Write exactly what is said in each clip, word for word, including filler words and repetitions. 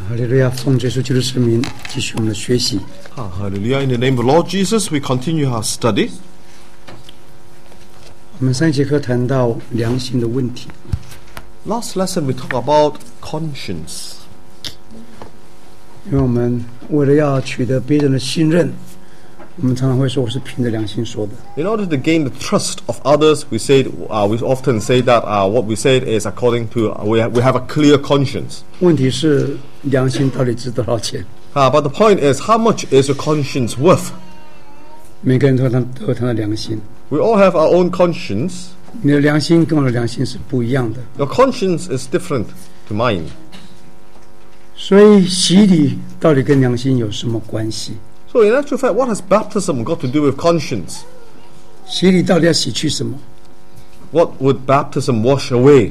哈利路亚，奉耶稣基督圣名，继续我们的学习。 Ah, hallelujah. In the name of the Lord Jesus, we continue our study. 我们上一节课谈到良心的问题， Last lesson we talked about conscience. 因为我们为了要取得别人的信任，我们常常会说我是凭着良心说的。 In order to gain the trust of others, we said uh, we often say that uh, what we said is according to uh, we, ha- we have a clear conscience. 问题是良心到底值多少钱？ Uh, but the point is, how much is your conscience worth? 每个人都有他都有他的良心， We all have our own conscience. 你的良心跟我的良心是不一样的， Your conscience is different to mine. 所以洗礼到底跟良心有什么关系？ So in actual fact, what has baptism got to do with conscience? 洗礼到底要洗去什么？ What would baptism wash away?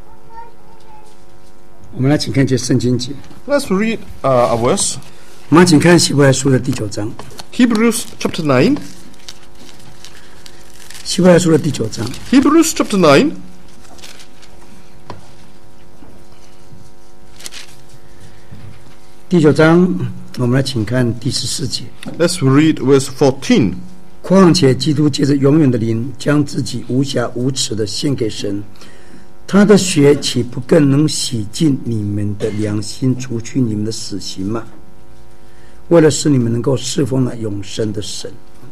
我们来请看一节圣经节， Let's read uh, a verse. 我们请看希伯来书的第九章， Hebrews chapter nine. 希伯来书的第九章。 Hebrews chapter nine. 第九章，我们来请看第十四节。 Let's read verse fourteen. 况且基督借着永远的灵，将自己无瑕无耻的献给神，他的血岂不更能洗净你们的良心，除去你们的死刑吗？为了使你们能够侍奉那永生的神。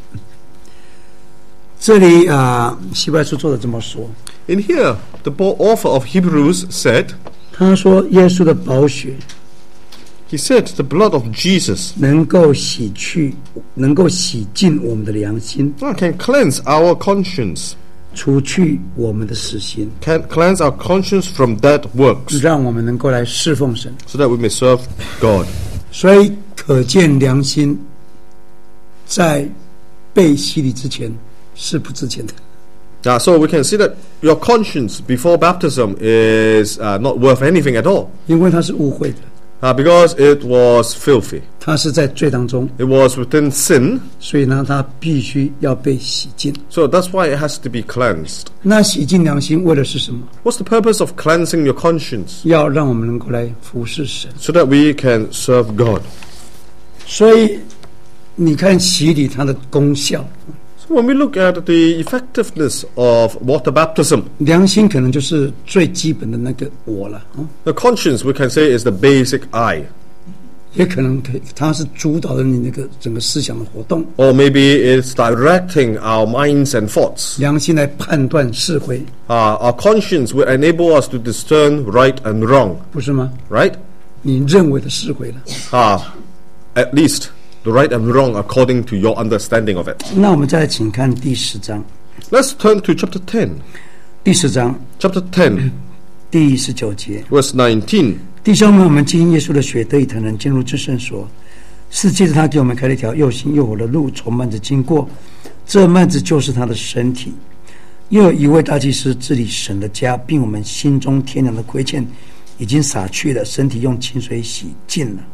这里啊，希伯来书作者这么说， In here, the author of Hebrews said, 他说耶稣的宝血 he said, the blood of Jesus 能够洗去，能够洗净我们的良心， can cleanse our conscience, 除去我们的死刑， can cleanse our conscience from dead works, 让我们能够来侍奉神。 so that we may serve God. 所以可见良心在被洗礼之前是不值钱的。 Uh, so we can see that your conscience before baptism is uh, not worth anything at all, 因为它是污秽的， uh, because it was filthy. 它是在罪当中， It was within sin, 所以呢，它必须要被洗净。 so that's why it has to be cleansed. 那洗净良心为的是什么？ What's the purpose of cleansing your conscience? 要让我们能够来服侍神。 So that we can serve God. 所以你看洗礼它的功效， So when we look at the effectiveness of water baptism, 良心可能就是最基本的那个我了，嗯 the conscience we can say is the basic I, 也可能可以它是主导了你那个整个思想的活动。 or maybe it's directing our minds and thoughts. 良心来判断是非， Uh, our conscience will enable us to discern right and wrong, 不是吗？ right? 你认为的是非了。 Uh, at least the right and wrong according to your understanding of it. 那我们再来请看第十章， Let's turn to chapter ten. 第十章 Chapter ten, 第十九节。 verse nineteen. 弟兄们，我们既因耶稣的血得以坦然进入至圣所，是借着他给我们开了一条又新又活的路，从幔子经过。这幔子就是他的身体。又有一位大祭司治理神的家，并我们心中天良的亏欠已经洒去了，身体用清水洗净了。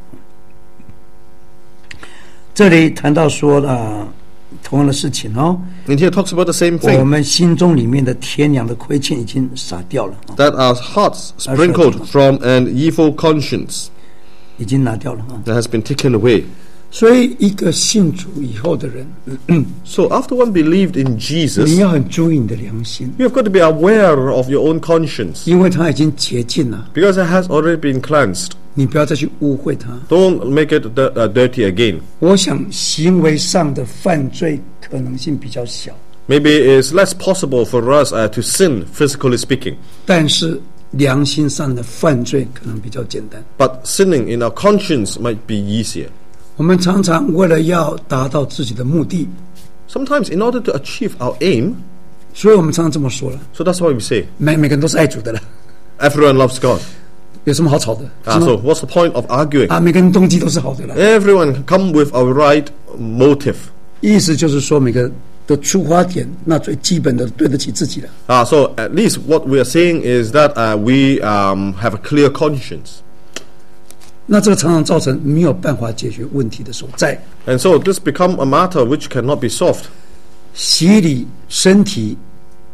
这里谈到说了、呃、同样的事情哦。 And here it talks about the same 我 thing, 们心中里面的天良的亏欠已经洒掉了， that our hearts sprinkled from an evil conscience 已经拿掉了啊。 that has been taken away. 所以一个信主以后的人， So after one believed in 你 Jesus, 要很注意你的良心， you have got to be aware of your own conscience, 因为它已经洁净了， because it has already been cleansed. 你不要再去污秽它。 Don't make it d- uh, dirty again. 我想行为上的犯罪可能性比较小， Maybe it's less possible for us uh, to sin, physically speaking. 但是良心上的犯罪可能比较简单。 But sinning in our conscience might be easier. 我们常常为了要达到自己的目的， Sometimes in order to achieve our aim, 所以我们常常这么说了， so that's why we say, 每每个人都是爱主的了， everyone loves God. 有什么好吵的？ Ah, 是吗 so what's the point of arguing? 啊，每个人动机都是好的了。 Everyone come with a right motive. 意思就是说，每个的出发点，那最基本的对得起自己了。 Ah, so at least what we are saying is that uh, we um, have a clear conscience. 那这个常常造成没有办法解决问题的所在。 And so this become a matter which cannot be solved. 洗礼身体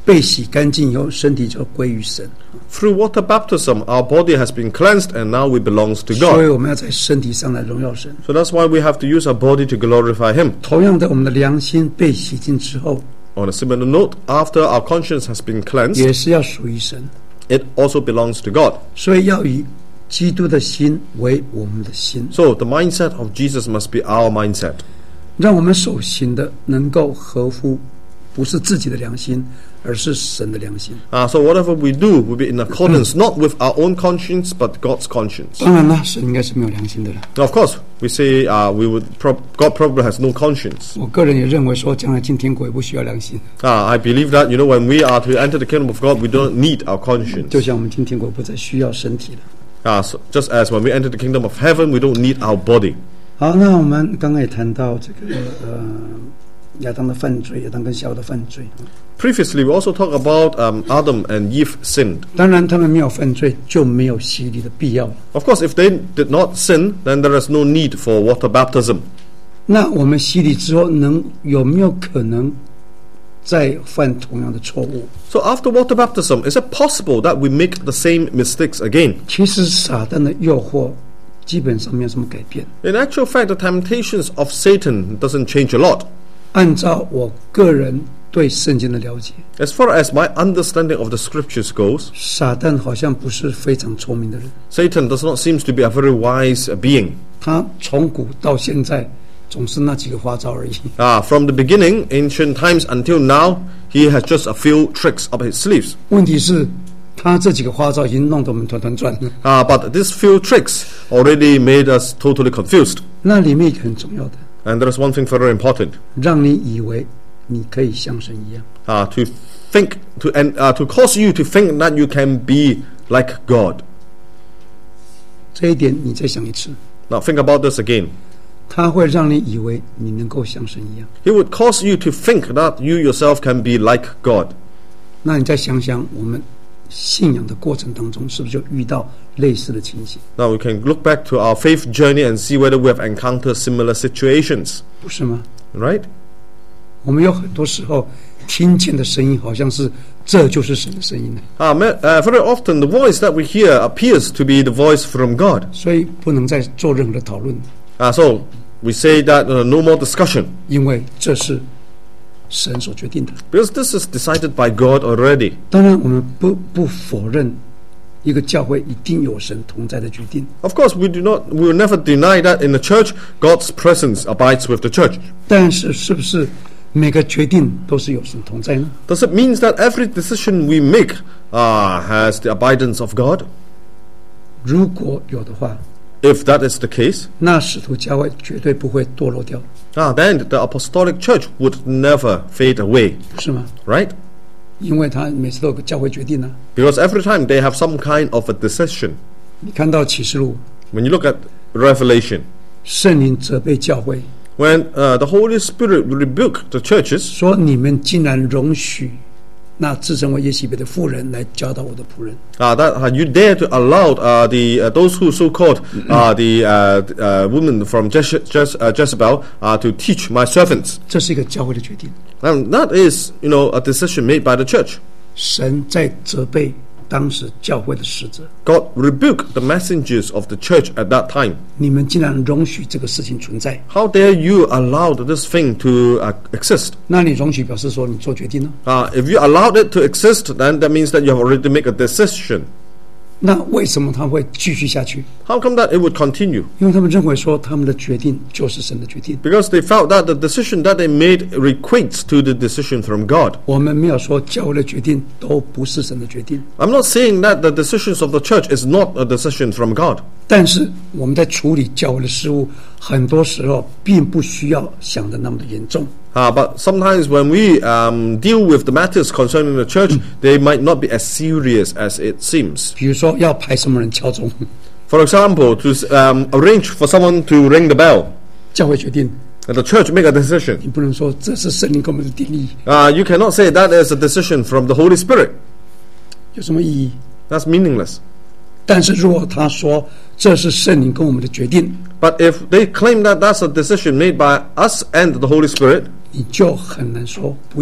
被洗干净以后，身体就归于神。 Through water baptism, our body has been cleansed and now we belongs to 所以 God. 我们要在身体上来荣耀神。 So that's why we have to use our body to glorify Him. 同样的，我们的良心被洗净之后， On a similar note, after our conscience has been cleansed, 也是要属于神。 it also belongs to God. 所以要以基督的心为我们的心， So the mindset of Jesus must be our mindset. 让我们所行的能够合乎不是自己的良心，而是神的良心。 Uh, so whatever we do will be in accordance not with our own conscience but God's conscience. 当然了，神应该是没有良心的了。 Now, of course, we say uh, we would prob- God probably has no conscience. 我个人也认为说，将来进天国也不需要良心， Uh, I believe that, you know, when we are to enter the kingdom of God, we don't need our conscience. 就像我们进天国不再需要身体了。 Uh, so just as when we enter the kingdom of heaven, we don't need our body. 好，那我们刚刚也谈到这个呃亚当的犯罪，亚当跟夏娃的犯罪。 Previously, we also talked about um, Adam and Eve sinned. 当然，他们没有犯罪，就没有洗礼的必要了。 Of course, if they did not sin, then there is no need for water baptism. 那我们洗礼之后，能有没有可能再犯同样的错误？ So after water baptism, is it possible that we make the same mistakes again? 其实撒旦的诱惑基本上没有什么改变。 In actual fact, the temptations of Satan doesn't change a lot. 按照我个人对圣经的了解， As far as my understanding of the scriptures goes, 撒旦好像不是非常聪明的人， Satan does not seem to be a very wise being. 他从古到现在总是那几个花招而已。 Uh, from the beginning, ancient times until now, he has just a few tricks up his sleeves. 问题是，他这几个花招已经弄得我们团团转了。 Uh, but these few tricks already made us totally confused. 那里面一个很重要的， And there is one thing very important, 让你以为你可以像神一样。 uh, to think, to, and, uh, to cause you to think that you can be like God. 这一点你再想一次， Now think about this again. 他会让你以为你能够像神一样。 He would cause you to think that you yourself can be like God. 那你再想想，我们信仰的过程当中，是不是就遇到类似的情形？ Now we can look back to our faith journey and see whether we have encountered similar situations, 不是吗？ right? 我们有很多时候听见的声音，好像是这就是神的声音呢。 Uh, ma- uh, very often the voice that we hear appears to be the voice from God. 所以不能再做任何的讨论， Uh, so we say that uh, no more discussion, 因为这是神所决定的。 because this is decided by God already. 当然，我们不不否认一个教会一定有神同在的决定， Of course, we do not, we will never deny that in the church, God's presence abides with the church. 但是是不是每个决定都是有神同在呢？ Does it mean that every decision we make uh, has the abidance of God? 如果有的话， If that is the case, 那使徒教会绝对不会堕落掉， ah, then the apostolic church would never fade away, 是吗？ right? 因为他每次都有个教会决定呢、 Because every time they have some kind of a decision. 你看到启示录， When you look at Revelation, 圣灵责备教会， when uh, the Holy Spirit rebuked the churches, 说你们竟然容许那自称为耶洗别的妇人来教导我的仆人。 uh, that uh, you dare to allow uh, the uh, those who so-called uh, the uh, uh, women from Jez- Jez- uh, Jezebel uh, to teach my servants. 这是一个教会的决定， And that is, you know, a decision made by the church. 神在责备当时教会的使者， God rebuked the messengers of the church at that time. 你们竟然容许这个事情存在， How dare you allow this thing to uh, exist? 那你容许表示说你做决定呢？ Uh, if you allowed it to exist, then that means that you have already made a decision. 那为什么他会继续下去？ How come that it would continue? 因为他们认为说他们的决定就是神的决定。 Because they felt that the decision that they made equates to the decision from God. 我们没有说教会的决定都不是神的决定， I'm not saying that the decisions of the church is not a decision from God. 但是我们在处理教会的事务，很多时候并不需要想的那么的严重。 Uh, but sometimes when we um, deal with the matters concerning the church, they might not be as serious as it seems. 比如说要派什么人敲钟， For example, to um, arrange for someone to ring the bell, 教会决定， and the church make a decision. 你不能说这是圣灵给我们的定义， Uh, you cannot say that is a decision from the Holy Spirit. 有什么意义？ That's meaningless. 但是如果他说这是圣灵跟我们的决定， But if they claim that that's a decision made by us and the Holy Spirit, 你就很难说不要。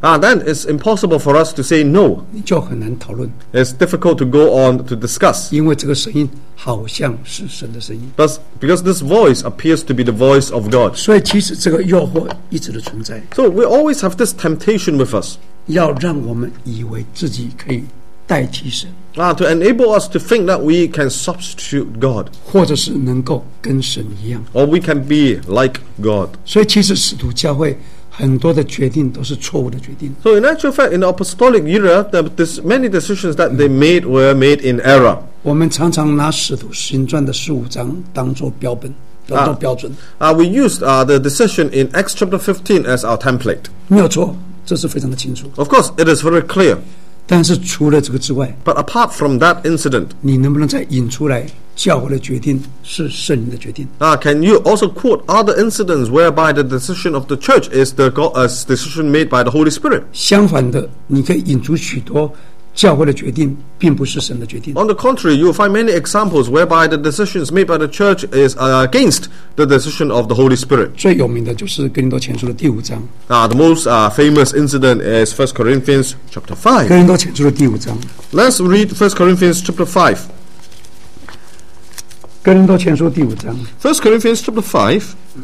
Ah, then it's impossible for us to say no. 你就很难讨论， It's difficult to go on to discuss. 因为这个声音好像是神的声音。 But because this voice appears to be the voice of God. 所以其实这个诱惑一直的存在， So we always have this temptation with us. 要让我们以为自己可以代替神， Ah, to enable us to think that we can substitute God. 或者是能够跟神一样。 Or we can be like God. 所以其实使徒教会很多的决定都是错误的决定。 So in actual fact, in the apostolic era, the, this, many decisions that they made were made in error. 我们常常拿使徒行传的十五章当作标本，当作标准， Uh, we used uh, the decision in Acts chapter fifteen as our template. 没有错，这是非常的清楚。 Of course, it is very clear. 但是除了这个之外， But apart from that incident, 你能不能再引出来教会的决定是圣灵的决定？ uh, can you also quote other incidents whereby the decision of the church is the go- uh, decision made by the Holy Spirit? 相反的，你可以引出许多教会的决定并不是神的决定。 On the contrary, you will find many examples whereby the decisions made by the church is uh, against the decision of the Holy Spirit. 最有名的就是哥林多前书的第五章。 Uh, the most uh, famous incident is First Corinthians chapter 哥 five. 林多前书的第五章， Let's read First Corinthians chapter five. 哥林多前书第五章 First Corinthians chapter five,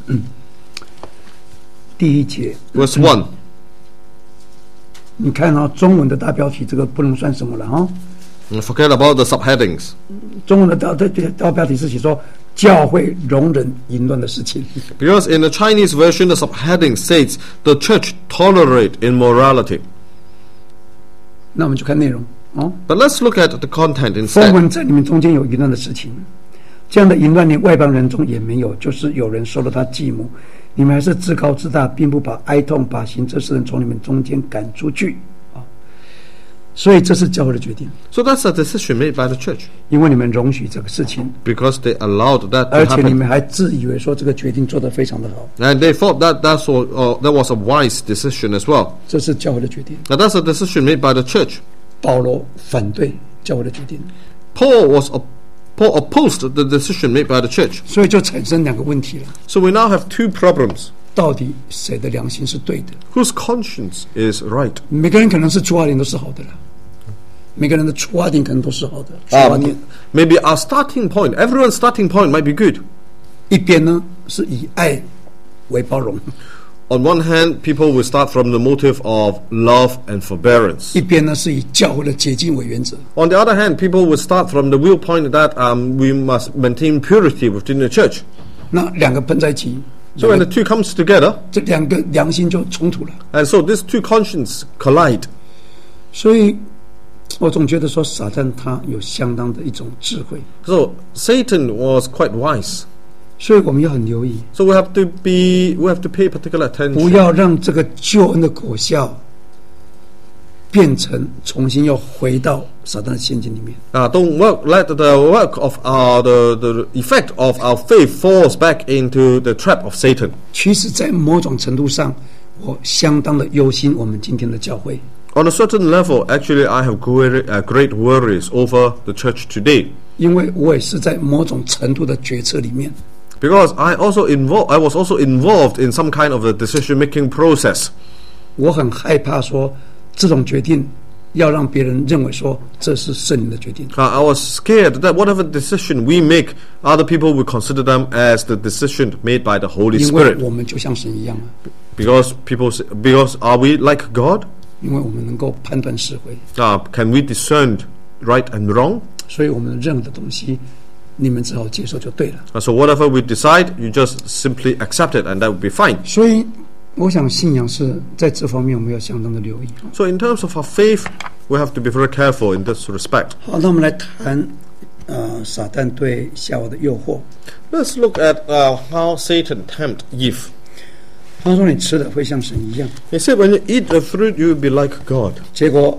第一节， verse one. 你看哦，中文的大标题这个不能算什么了哦。 Forget about the subheadings. 中文的大大大标题是写说教会容忍淫乱的事情。 Because in the Chinese version, the subheading states the church tolerate immorality. 那我们就看内容哦。 But let's look at the content 风 instead. 闻在你们中间有淫乱的事情，这样的淫乱连外邦人中也没有，就是有人收了他继母，你们还是自高自大，并不把哀痛把行这事人从你们中间赶出去啊。所以这是教会的决定， So that's a decision made by the church. 因为你们容许这个事情， Because they allowed that 而 to 且你 happen. 们还自以为说这个决定做得非常的好， And they thought that that's what, uh, that was a wise decision as well. 这是教会的决定。 Now that's a decision made by the church. 保罗反对教会的决定， Paul was op- Paul opposed the decision made by the church. 所以就产生两个问题了： So we now have two problems. 到底谁的良心是对的？ Whose conscience is right? 每个人可能是出发点都是好的了，每个人的出发点可能都是好的。出发 Um, 点 maybe our starting point, everyone's starting point might be good. 一边呢是以爱为包容， On one hand, people will start from the motive of love and forbearance. 一边呢是以教会的洁净为原则。 On the other hand, people will start from the viewpoint that um, we must maintain purity within the church. 那两个碰在一起， So when the two comes together, 这两个良心就冲突了。 and so these two consciences collide. 所以我总觉得说，撒旦他有相当的一种智慧， So Satan was quite wise. 所以我们要很留意， So we have to be, we have to pay particular 不 attention. 要让这个救恩的果效变成重新又回到撒旦的陷阱里面。 Uh, don't work, let the work of our, the, the effect of our faith falls back into the trap of Satan. 其实，在某种程度上，我相当的忧心我们今天的教会， On a certain level, actually, I have great, uh, great worries over the church today. 因为我也是在某种程度的决策里面。 Because I also involved, I was also involved in some kind of a decision-making process. 我很害怕说这种决定要让别人认为说这是圣灵的决定。 Uh, I was scared that whatever decision we make, other people will consider them as the decision made by the Holy 因为 Spirit. 我们就像神一样啊， Because people, say, because are we like God? 因为我们能够判断是非， Uh, can we discern right and wrong? 所以我们任何的东西，你们只好接受就对了。 Uh, so whatever we decide, you just simply accept it, and that would be fine. 所以，我想信仰是在这方面我们要相当的留意。 So in terms of our faith, we have to be very careful in this respect. 好，那我们来谈呃撒旦对夏娃的诱惑。 Let's look at uh, how Satan tempted Eve. 他说：“你吃的会像神一样。” He said, when you eat the fruit, you will be like God. 结果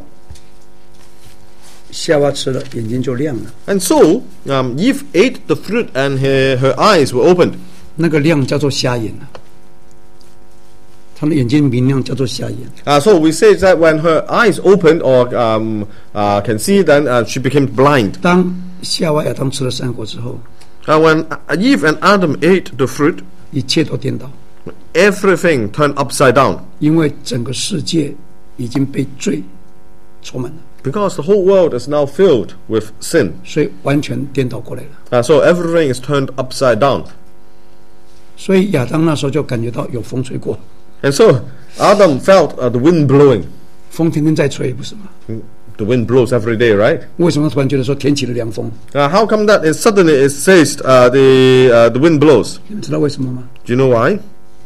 夏娃吃了，眼睛就亮了。 And so, um, Eve ate the fruit and her, her eyes were opened. 那个亮叫做瞎眼啊，他的眼睛明亮叫做瞎眼。 Uh, so we say that when her eyes opened or um, uh, can see, then uh, she became blind. 当夏娃亚当吃了善果之后， Uh, when Eve and Adam ate the fruit, 一切都颠倒， everything turned upside down. 因为整个世界已经被罪充满了， Because the whole world is now filled with sin. 所以完全颠倒过来了。 Uh, so everything is turned upside down. 所以亚当那时候就感觉到有风吹过， And so Adam felt uh, the wind blowing. 风天天在吹，不是吗？ The wind blows every day, right? 为什么突然觉得说天起了凉风？ Uh, how come that it suddenly it says uh, the uh, the wind blows? 你们知道为什么吗？ Do you know why?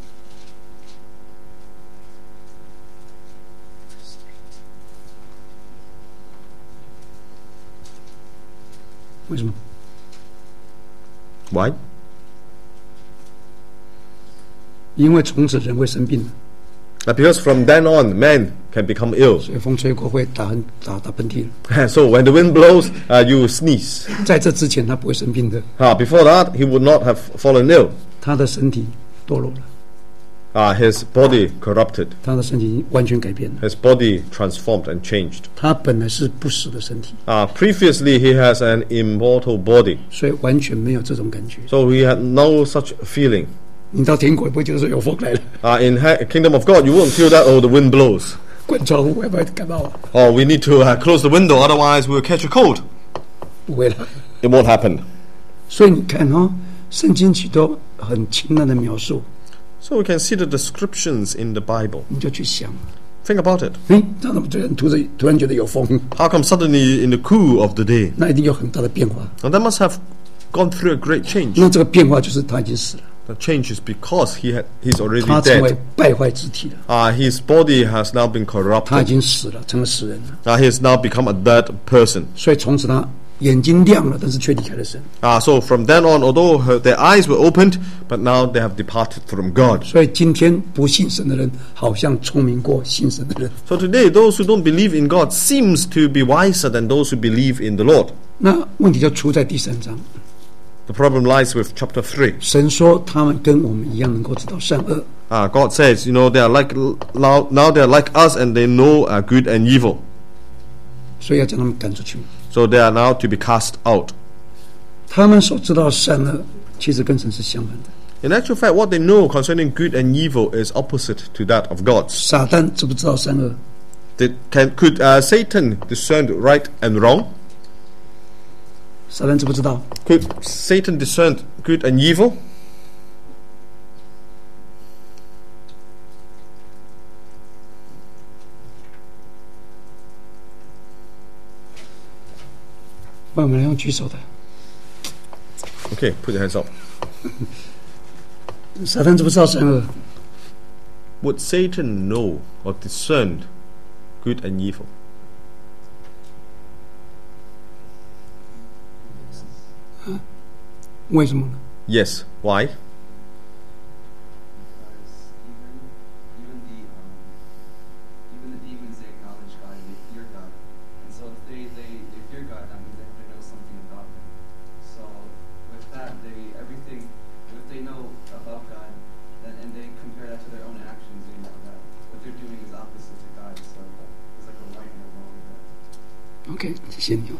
为什么？ Why? 因为从此人会生病， Uh, because from then on, man can become ill. 所以风吹过会打打打喷嚏了。 So when the wind blows, uh, you sneeze. 在这之前他不会生病的， Uh, before that, he would not have fallen ill. 他的身体堕落了， Uh, his body corrupted. 他的身体已经完全改变了。 His body transformed and changed. 他本来是不死的身体， Uh, previously, he has an immortal body. 所以完全没有这种感觉。 So he had no such feeling. 你到天国也不会觉得说有风来了， Uh, in ha- kingdom of God, you won't feel that, oh, the wind blows. 关窗户会不会感冒啊？ Oh, we need to uh, close the window, otherwise we'll catch a cold. 不会了。 It won't happen. 所以你看哦，圣经许多很清淡的描述， So we can see the descriptions in the Bible. 你就去想， Think about it. 哎，他怎么突然突然突然觉得有风？ How come suddenly in the cool of the day? 那一定有很大的变化。 Now that must have gone through a great change. 那这个变化就是他已经死了， The change is because he had, he's already 他成为 dead. 败坏之体了， Uh, his body has now been 他已 corrupted. 经死了，成了死人了。 Uh, he has now become a dead person. 所以从此他眼睛亮了，但是却离开了神。 Uh, so from then on, although her, their eyes were opened, but now they have departed from God. 所以今天不信神的人，好像聪明过信神的人。 So today, those who don't believe in God seems to be wiser than those who believe in the Lord. 那问题就出在第三章， The problem lies with chapter three. 神说他们跟我们一样，能够知道善恶。 Uh, God says, you know, they are like now, now they are like us, and they know uh, good and evil. 所以要将他们赶出去。 So they are now to be cast out. 他们所知道善恶，其实跟神是相反的。 In actual fact, what they know concerning good and evil is opposite to that of God's. 撒旦知不知道善恶？ They can, could uh, Satan discern right and wrong? 撒旦知不知道？ Could Satan discern good and evil? 那我们来用举手的。 Okay, put your hands up. 撒旦知不知道善恶？ Would Satan know or discern good and evil? 为什么呢？ Yes. Why? Even the um, even the demons, they acknowledge God and they fear God, and so if they, they, they fear God, that means they have to know something about Him. So with that, they everything if they know about God, then and they compare that to their own actions, they know that what they're doing is opposite to God. So it's like a right and a wrong there. OK， 谢谢你哦。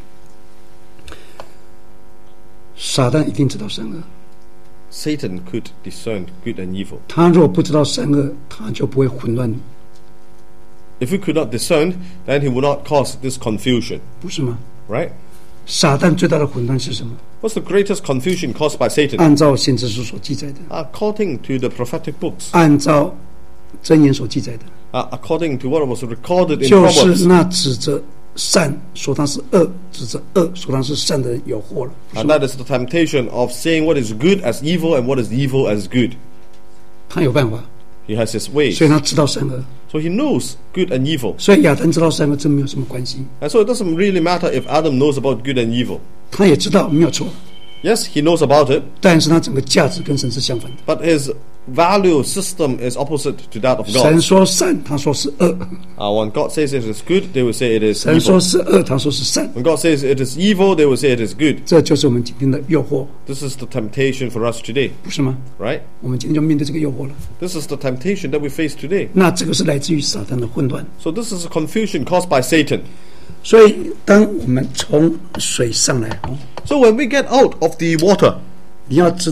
撒旦一定知道善恶， Satan could discern good and evil. 他若不知道善恶，他就不会混乱， If he could not discern, then he would not cause this confusion, 不是吗？ right? 撒旦最大的混乱是什么？ What's the greatest confusion caused by Satan? 按照先知书所记载的， According to the prophetic books, 按照箴言所记载的， uh, according to what was recorded in 就 Proverbs, 是那指着善说他是恶，指着恶说他是善的人有祸了。不是 and 吗 that is the temptation of saying what is good as evil and what is evil as good. 他有办法， He has his ways. 所以他知道善恶。 So he knows good and evil. 所以亚当知道善恶，这没有什么关系。 And so it doesn't really matter if Adam knows about good and evil. 他也知道没有错， Yes, he knows about it, 但是他整个价值跟神是相反的。 but his value system is opposite to that of 神 God. 说善，他说是恶； Uh, when God says it is good, they will say it is 神说 evil. 是恶，他说是善。 When God says it is evil, they will say it is good. 这就是我们今天的诱惑， This is the temptation for us today, 不是吗？ right? 我们今天就面对这个诱惑了。 This is the temptation that we face today. 那这个是来自于撒旦的混乱。 So this is a confusion caused by Satan. 所以，当我们从水上来哦， So when we get out of the water, 你要知道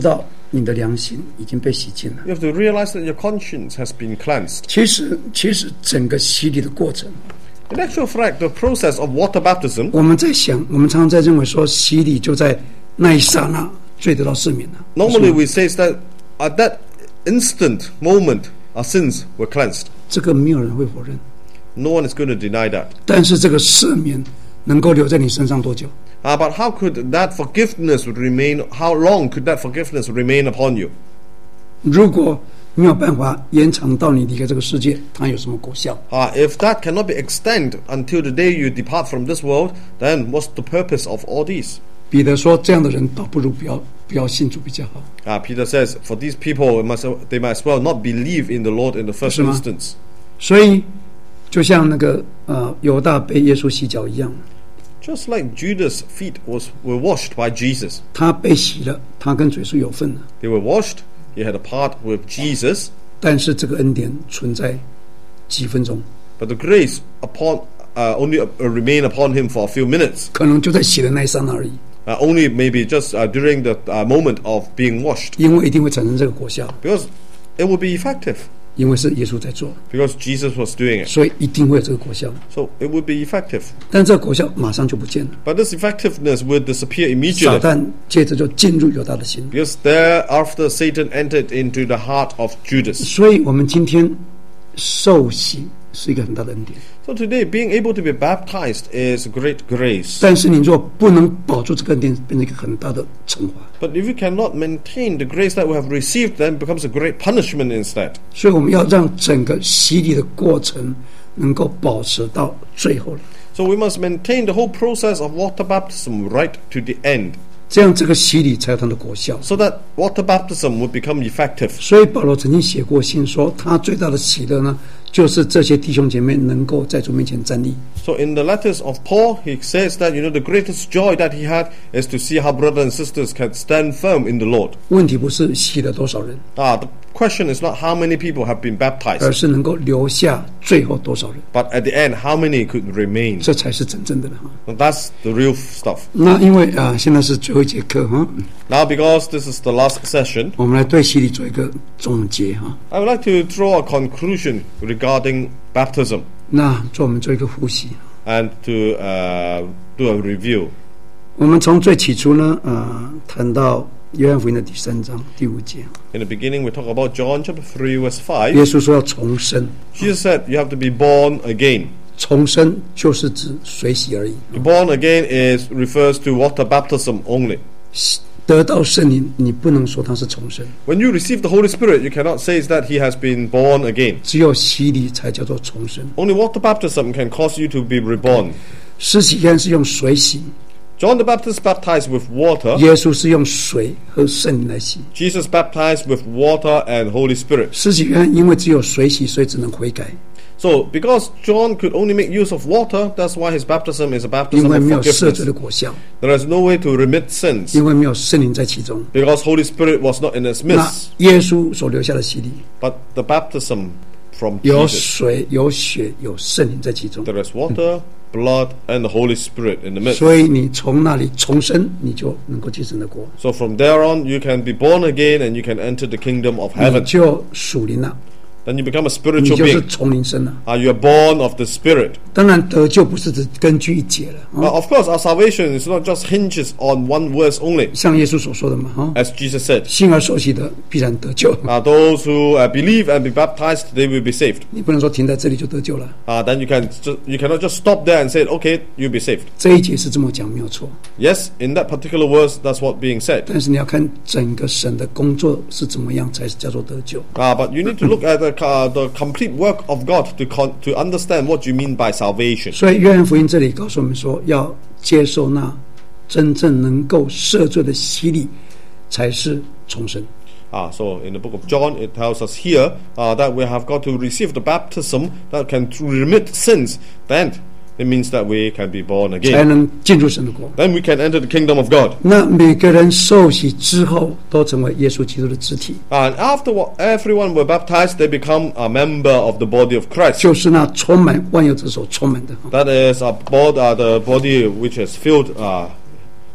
你的良心已经被洗净了。 You have to realize that your conscience has been cleansed. 其实，其实整个洗礼的过程， In actual fact, the process of water baptism, 我们在想，我们常常在认为说，洗礼就在那一刹那罪得到赦免了。 normally we say that at that instant moment, our sins were cleansed. 这个没有人会否认。 No one is going to deny that. 但是这个赦免能够留在你身上多久？ Uh, but how could that forgiveness would remain, how long could that forgiveness remain upon you? 如果没有办法延长到你离开这个世界，它有什么果效？ Uh, if that cannot be extended until the day you depart from this world, then what's the purpose of all these? 彼得说：“这样的人倒不如不要不要信主比较好。 Uh, Peter says, for these people, it must, they might as well not believe in the Lord in the first 是吗？ instance. ” 所以，就像那个呃犹大被耶稣洗脚一样， Just like Judas' feet was, were washed by Jesus. 他被洗了，他跟主耶稣有份了。 They were washed, he had a part with Jesus, 但是这个恩典存在几分钟， but the grace upon uh, only uh, remain upon him for a few minutes. 可能就在洗的那一刹那而已， Uh, only maybe just uh, during the uh, moment of being washed. 因为一定会产生这个果效， Because it will be effective. 因为是耶稣在做， Because Jesus was doing it. 所以一定会有这个果效。 So it would be effective. 但这个果效马上就不见了， But this effectiveness would disappear 撒 immediately. 旦接着就进入犹大的心。 Because thereafter Satan entered into the heart of Judas. 所以我们今天受洗是一个很大的恩典， So today, being able to be baptized is great grace. 但是你若不能保住这个恩典，变成一个很大的惩罚。 But if you cannot maintain the grace that we have received, then it becomes a great punishment instead. 所以我们要让整个洗礼的过程能够保持到最后了， So we must maintain the whole process of water baptism right to the end, 这样这个洗礼才有它的果效。 so that water baptism would become effective. 所以保罗曾经写过信说，他最大的喜乐呢，就是这些弟兄姐妹能够在主面前站立。 So in the letters of Paul, he says that, you know, the greatest joy that he had is to see how brothers and sisters can stand firm in the Lord. 问题不是洗了多少人， Ah, the question is not how many people have been 而 baptized, 是能够留下最后多少人， but at the end, how many could remain. 这才是真正的了哈。 And that's the real stuff. 那因为啊，现在是最后一节课哈， Now, because this is the last session, 我们来对洗礼做一个总结哈。 I would like to draw a conclusion regarding baptism 那做我们做一个复习。 and to uh, do a review. 我们从最起初呢，呃，谈到约翰福音的第三章第五节， In the beginning, we talk about John chapter three, verse 耶 five. 稣说要重生， Jesus said, you have to be born again. 重生就是指水洗而已。 Born again is refers to water baptism only. 得到圣灵，你不能说他是重生， When you receive the Holy Spirit, you cannot say that he has been born again. 只有洗礼才叫做重生。 Only water baptism can cause you to be reborn. 施洗约翰是用水洗， John the Baptist baptized with water. 耶稣是用水和圣灵来洗。 Jesus baptized with water and Holy Spirit. 施洗约翰因为只有水洗，所以只能悔改， So, because John could only make use of water, that's why his baptism is a 因 baptism 为 of 没有赦罪 forgiveness. 的果效， There is no way to remit sins 因为没有圣灵在其中。 because Holy Spirit was not in its 那 midst. 耶稣所留下的洗礼， But the baptism from 有 Jesus, 水、有血、有圣灵在其中。 there is water, blood, and the Holy Spirit in the midst. 所以你从那里重生，你就能够进神的国， So from there on, you can be born again and you can enter the kingdom of 你 heaven. 就属灵了， Then you become a 你 spiritual 就是 being. 从灵生了。 Uh, you are born of the Spirit. 当然得救不是只根据一节了， Now, 啊 of course, our salvation is not just hinges on one verse only. 像耶稣所说的嘛，哈， As Jesus said, 信而受洗的必然得救。 uh, those who uh, believe and be baptized, they will be saved. 你不能说停在这里就得救了， Uh, then you can just, you cannot just stop there and say, okay, you'll be saved. 这一节是这么讲没有错， Yes, in that particular verse, that's what being said. 但是你要看整个神的工作是怎么样才是叫做得救。 Uh, but you need to look at the, uh, the complete work of God to con- to understand what you mean by salvation. 所以约翰福音这里告诉我们说，要接受那真正能够赦罪的洗礼，才是重生。 Ah, so in the book of John, it tells us here uh, that we have got to receive the baptism that can remit sins. Then it means that we can be born 才 again. 能进入神的国。 Then we can enter the kingdom of God. 那每个人受洗之后，都成为耶稣基督的肢体， And after what, everyone were baptized, they become a member of the body of Christ. 就是那充满万有之所充满的。 That is a bod- uh, the body which is filled uh,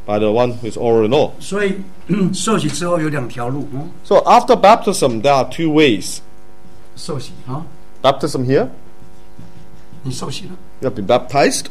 by the one who is all in all. 所以嗯受洗之后有两条路，嗯， So after baptism, there are two ways. 受洗啊， Baptism here, 你受洗了， you have been baptized.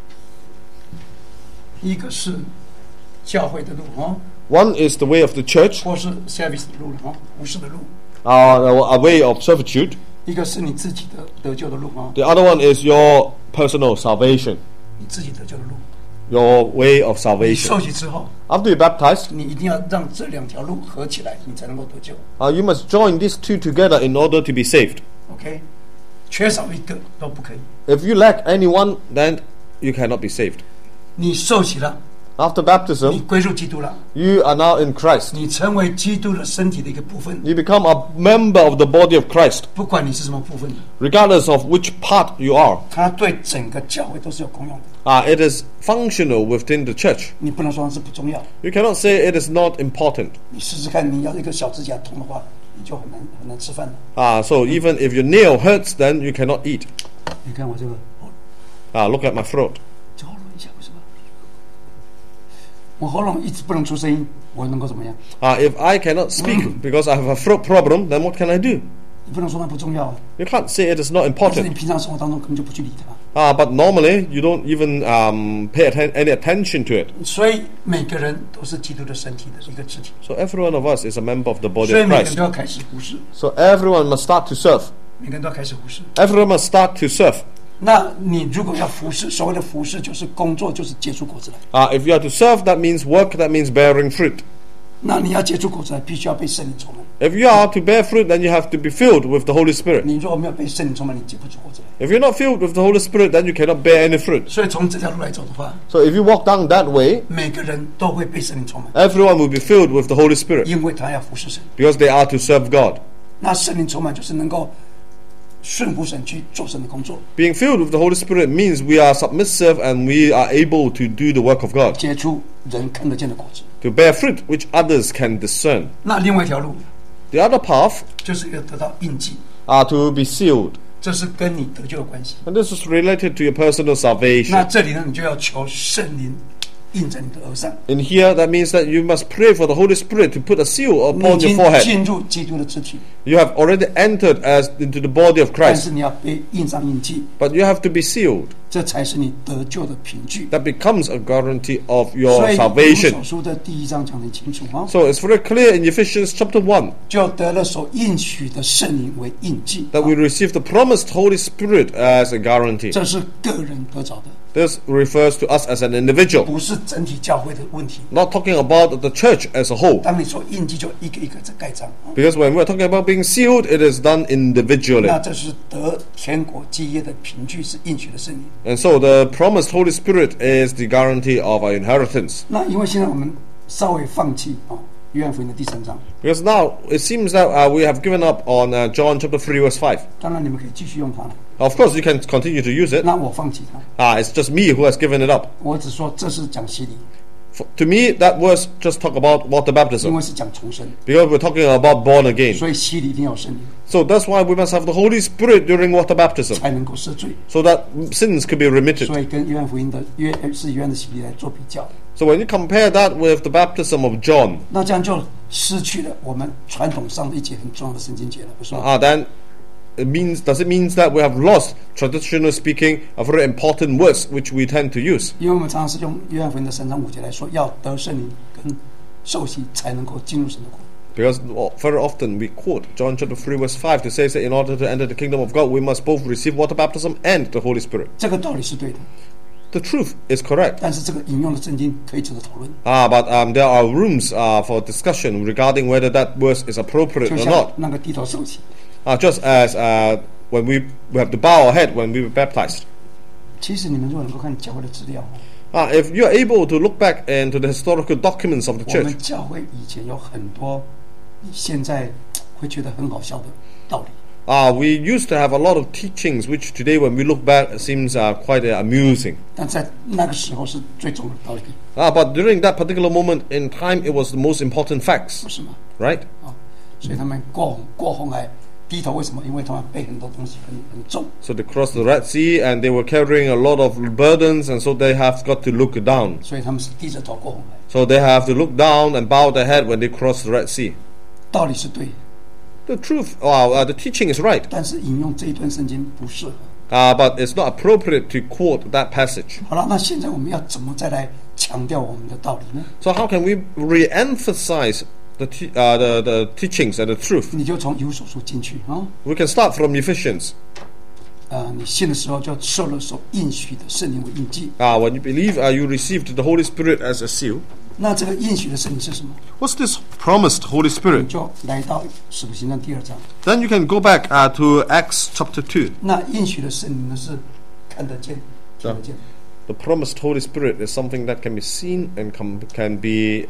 一个是教会的路啊， One is the way of the church, 或是 service 的路了啊，服侍的路； uh, a way of servitude. 一个是你自己的得救的路啊， The other one is your personal salvation, 你自己得救的路。 your way of 你 salvation. 受洗之后， After you're baptized, 你一定要让这两条路合起来，你才能够得救。 uh, you must join these two together in order to be saved. OK， 缺少一个都不可以。 If you lack any one, then you cannot be saved. 你受洗了， After 你 baptism, 归入基督了， you are now in Christ. 你成为基督的身体的一个部分。 You become a member of the body of Christ, 不管你是什么部分的， regardless of which part you are. 它对整个教会都是有功用的。 Uh, it is functional within the church. 你不能说它是不重要。 You cannot say it is not important. 你试试看，你要一个小指甲痛的话，你就很难很难吃饭了。 Uh, so even if your nail hurts, then you cannot eat. 你看我这个，哦 Uh, look at my throat. 这喉咙一下为什么？我喉咙一直不能出声音，我能够怎么样？ Uh, if I cannot speak because I have a throat problem, then what can I do? 你不能说它不重要啊， You can't say it is not 但是你 important. 平常生活当中根本就不去理它。 Uh, but normally, you don't even um, pay atten- any attention to it. 所以每个人都是基督的身体的一个肢体， So every one of us is a member of the body 所以 of 每个人 Christ. 都要开始服侍， So everyone must start to serve. 每个人都要开始服侍。 Everyone must start to serve. 那你如果要服侍，所谓的服侍就是工作，就是结出果子来。 Uh, if you are to serve, that means work, that means bearing fruit. 那你要结出果子来，必须要被圣灵充满。 If you are to bear fruit, then you have to be filled with the Holy Spirit. 你如果没有被圣灵充满，你结不出果子来。 If you're not filled with the Holy Spirit, then you cannot bear any fruit. 所以从这条路来走的话， So if you walk down that way, 每个人都会被圣灵充满， everyone will be filled with the Holy Spirit 因为他要服侍神。 because they are to serve God. 那圣灵充满就是能够顺服神去做神的工作， Being filled with the Holy Spirit means we are submissive and we are able to do the work of God, 结出人看得见的果子。 to bear fruit which others can discern. 那另外一条路 The other path 就是要得到印记， are to be sealed. 这是跟你得救有关系。 And this is related to your personal 那 salvation. 这里呢，你就要求圣灵印在你的额上， In here, that means that you must pray for the Holy Spirit to put a seal 你已 upon your 经 forehead. 进入基督的肢体， You have already entered as into the body of 但是 Christ, 你要被印上印记， but you have to be sealed. 这才是你得救的凭据。 That becomes a guarantee of 所 your 以以弗 salvation. 所书的第一章讲得很清楚啊， So it's very clear in Ephesians chapter one 就得了所应许的圣灵为印记， that we receive the promised Holy Spirit as a guarantee. 这是个人得着的， This refers to us as an individual, 不是整体教会的问题。 not talking about the church as a whole. 当你说印记，就一个一个在盖章啊， Because when we're talking about being sealed, it is done individually. 那这是得天国基业的凭据，是应许的圣灵。 And so the promised Holy Spirit is the guarantee of our inheritance. 那因为现在我们稍微放弃啊，约翰福音的第三章， Because now it seems that uh, we have given up on uh, John chapter three verse five. 当然你们可以继续用它了。 Of course, you can continue to use it. 那我放弃它， Ah, it's just me who has given it up. 我只说这是讲洗礼， For, to me, that verse just talk about water 因 baptism. 为是讲重生， Because we're talking about born again. 所以洗礼一定要有圣灵， So that's why we must have the Holy Spirit during water baptism, 才能够赦罪。 so that sins could be remitted. 所以跟约翰福音的约是约翰的洗礼来做比较， So when you compare that with the baptism of John, 那这样就失去了我们传统上的一节很重要的圣经节了，不是吗？ ah, then it means does it mean that we have lost, traditionally speaking, a very important words which we tend to use? 因为我们常常是用约翰福音的三章五节来说，要得圣灵跟受洗才能够进入神的国。 Because well, very often we quote John chapter three verse five to say that in order to enter the kingdom of God, we must both receive water baptism and the Holy Spirit. 这个道理是对的， The truth is correct. 但是这个引用的圣经可以值得讨论。 Ah, but um, there are rooms uh, for discussion regarding whether that verse is appropriate 就 or 像 not. 那个低头受洗， Uh, just as uh, when we, we have to bow our head when we were baptized. 其实你们如果能够看教会的资料， Uh, if you're able to look back into the historical documents of the 我 church, 们教会以前有很多你现在会觉得很好笑的道理， uh, we used to have a lot of teachings which today when we look back seems uh, quite uh, amusing. 但在那个时候是最重要的道理， Uh, but during that particular moment in time, it was the most important facts, 不是吗？ right? 啊，所以他们过红过红海低头为什么？因为他们背很多东西很很重。 So they crossed the Red Sea and they were carrying a lot of burdens, and so they have got to look down. 所以他们是低着头过红海。 So they have to look down and bow their head when they cross the Red Sea. 道理是对， The truth, wow, uh, the teaching is right, 但是引用这一段圣经不适合。 uh, but it's not appropriate to quote that passage. 好了，那现在我们要怎么再来强调我们的道理呢？ So how can we re-emphasize the, te- uh, the, the teachings and the truth? 你就从以弗所书进去啊。 We can start from Ephesians. 呃，你信的时候就受了所应许的圣灵为印记。 Uh, when you believe, uh, you received the Holy Spirit as a seal. 那这个应许的圣灵是什么？ What's this promised Holy 你 Spirit? 就来到使徒行传第二章。 Then you can go back uh, to Acts chapter two. 那应许的圣灵呢是看得见、听得见。 The promised Holy Spirit is something that can be seen and com- can be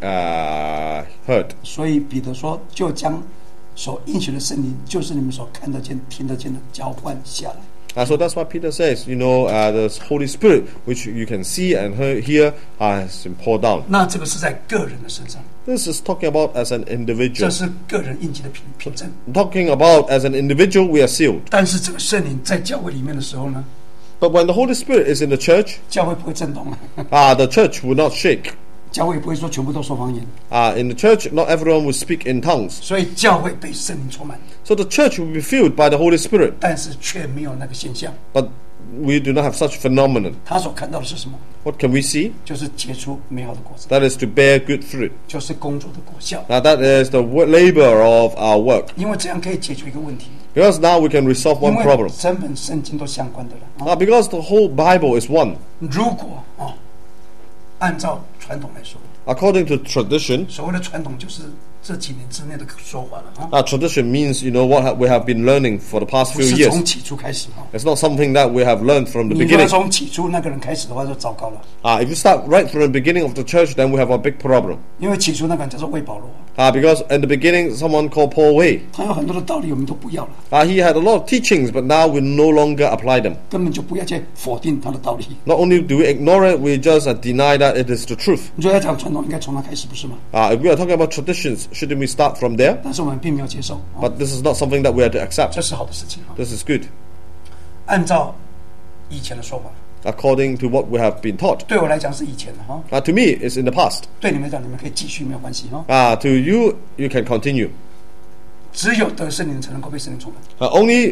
uh, heard. 所以彼得说，就将所应许的圣灵，就是你们所看得见、听得见的交换下来。 Uh, so that's what Peter says. You know, uh, the Holy Spirit, which you can see and hear, hear uh, has been poured down. 那这个是在个人的身上， This is talking about as an 这 individual. 是个人印记的凭凭证。 Talking about as an individual, we are sealed. 但是这个圣灵在教会里面的时候呢， But when the Holy Spirit is in the church, 教会不会震动啊， uh, the church will not shake. 教会也不会说全部都说方言， Uh, in the church, not everyone will speak in tongues. 所以教会被圣灵充满， So the church will be filled by the Holy Spirit. 但是却没有那个现象。 But we do not have such phenomenon. 他所看到的是什么？ What can we see? 就是结出美好的果子， That is to bear good fruit. 就是工作的果效。 Now that is the wo- labor of our work. 因为这样可以解决一个问题， Because now we can resolve 因 one 为 problem. 整本圣经都相关的了。啊 Uh, because the whole Bible is one. 如果啊，按照传统来说， According to tradition, 所谓的传统就是这几年之内的说法了啊， uh, tradition means, you know, what ha- we have been learning for the past 不 few 是从 years. 起初开始啊。 It's not something that we have learned from the 你如果 beginning. 从起初那个人开始的话，就糟糕了， Uh, if you start right from the beginning of the church, then we have a big problem. 因为起初那个人叫做魏保罗， Uh, because in the beginning, someone called Paul Way. 他有很多的道理我们都不要了， Uh, he had a lot of teachings, but now we no longer apply them. 根本就不要去否定他的道理。 Not only do we ignore it, we just uh, deny that it is the truth. 你说要讲传统，应该从那开始，不是吗？ Uh, if we are talking about traditions, shouldn't we start from there? 但是我们并没有接受，啊 But this is not something that we are to accept. 这是好的事情啊。 This is good, 按照以前的说法， according to what we have been taught. 对我来讲是以前的哈， Uh, to me, it's in the past. 对你们来讲，你们可以继续没有关系哈。 Uh, to you, you can continue. 只有得圣灵才能够被圣灵充满， Uh, only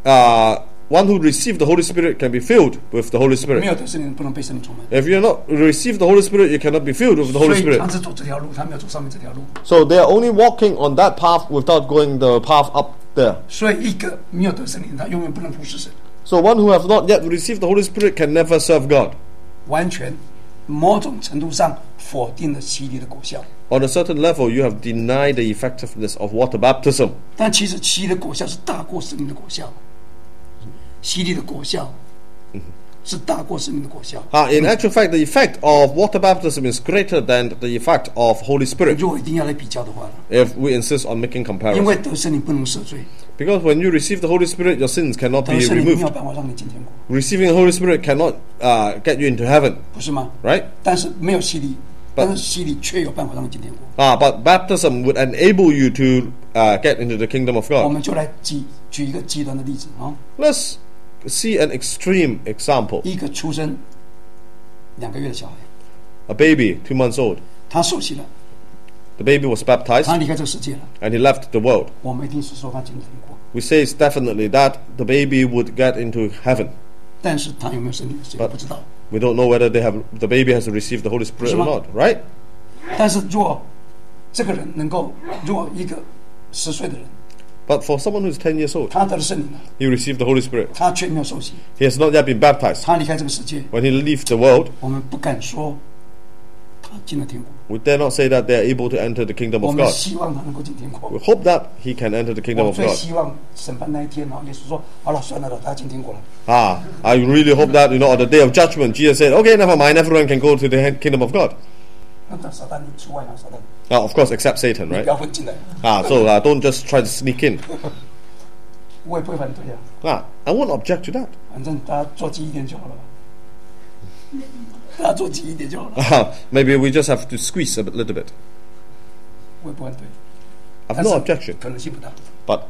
uh, one who received the Holy Spirit can be filled with the Holy 没 Spirit. 有得圣灵不能被圣灵充满。 If you are not received the Holy Spirit, you cannot be filled with the 所 Holy 以他 Spirit. 只走这条路，他没有走上面这条路。 So they are only walking on that path without going the path up there. 所以一个没有得圣灵，他永远不能服侍神， So one who has not yet received the Holy Spirit can never serve God. 完全某种程度上否定了洗礼的果效。 On a certain level, you have denied the effectiveness of water baptism. 但其实洗礼的果效是大过圣灵的果效，洗礼的果效是大过圣灵的果效。 Uh, in actual fact, the effect of water baptism is greater than the effect of Holy Spirit. 如果一定要来比较的话， If we insist on making 因为 comparison. 得圣灵不能赦罪， Because when you receive the Holy Spirit, your sins cannot 得 be 圣灵没有 removed. 办法让你进天国， Receiving the Holy Spirit cannot uh, get you into heaven, 不是吗？ right? 但是没有洗礼，但是洗礼却有办法让你进天国。 Uh, but baptism would enable you to uh, get into the kingdom of 我 God. 们就来举举一个极端的例子啊， Let's see an extreme example. 一个出生两个月的小孩， A baby, two months old. 他受洗了， The baby was baptized 他离开这个世界了， and he left the world. 我们一定是说他进天国， We say it's definitely that the baby would get into heaven. 但是他有没有圣灵，谁也不知道。 We don't know whether they have the baby has received the Holy Spirit or not, right? 但是如果这个人能够，如果一个十岁的人， But for someone who's ten years old, 他得了圣灵了， he received the Holy Spirit. 他却没有受洗， He has not yet been baptized. 他离开这个世界， When he leaves the world, 我们不敢说他进了天国， we dare not say that they are able to enter the kingdom 我 of 们 God. 希望他能够进天国 We。hope that he can enter the kingdom 我 of 最 God. 希望审判那一天，然后耶稣说：“好了，算了了，他进天国了。 Ah, I really hope that, you know, on the day of judgment, Jesus said, okay, never mind, everyone can go to the kingdom of God. ” 那撒旦你除外啊，撒旦 Now, of course, except Satan, 你 right? 不要混进来， Ah, so uh, don't just try to sneak in. 我也不会反对啊， Ah, I won't object to that. 反正大家做鸡一点就好了吧。大家做鸡一点就好了， Ah, maybe we just have to squeeze a bit- little bit. 我也不反对。 I've 但 no 是 objection, 可能性不大。 but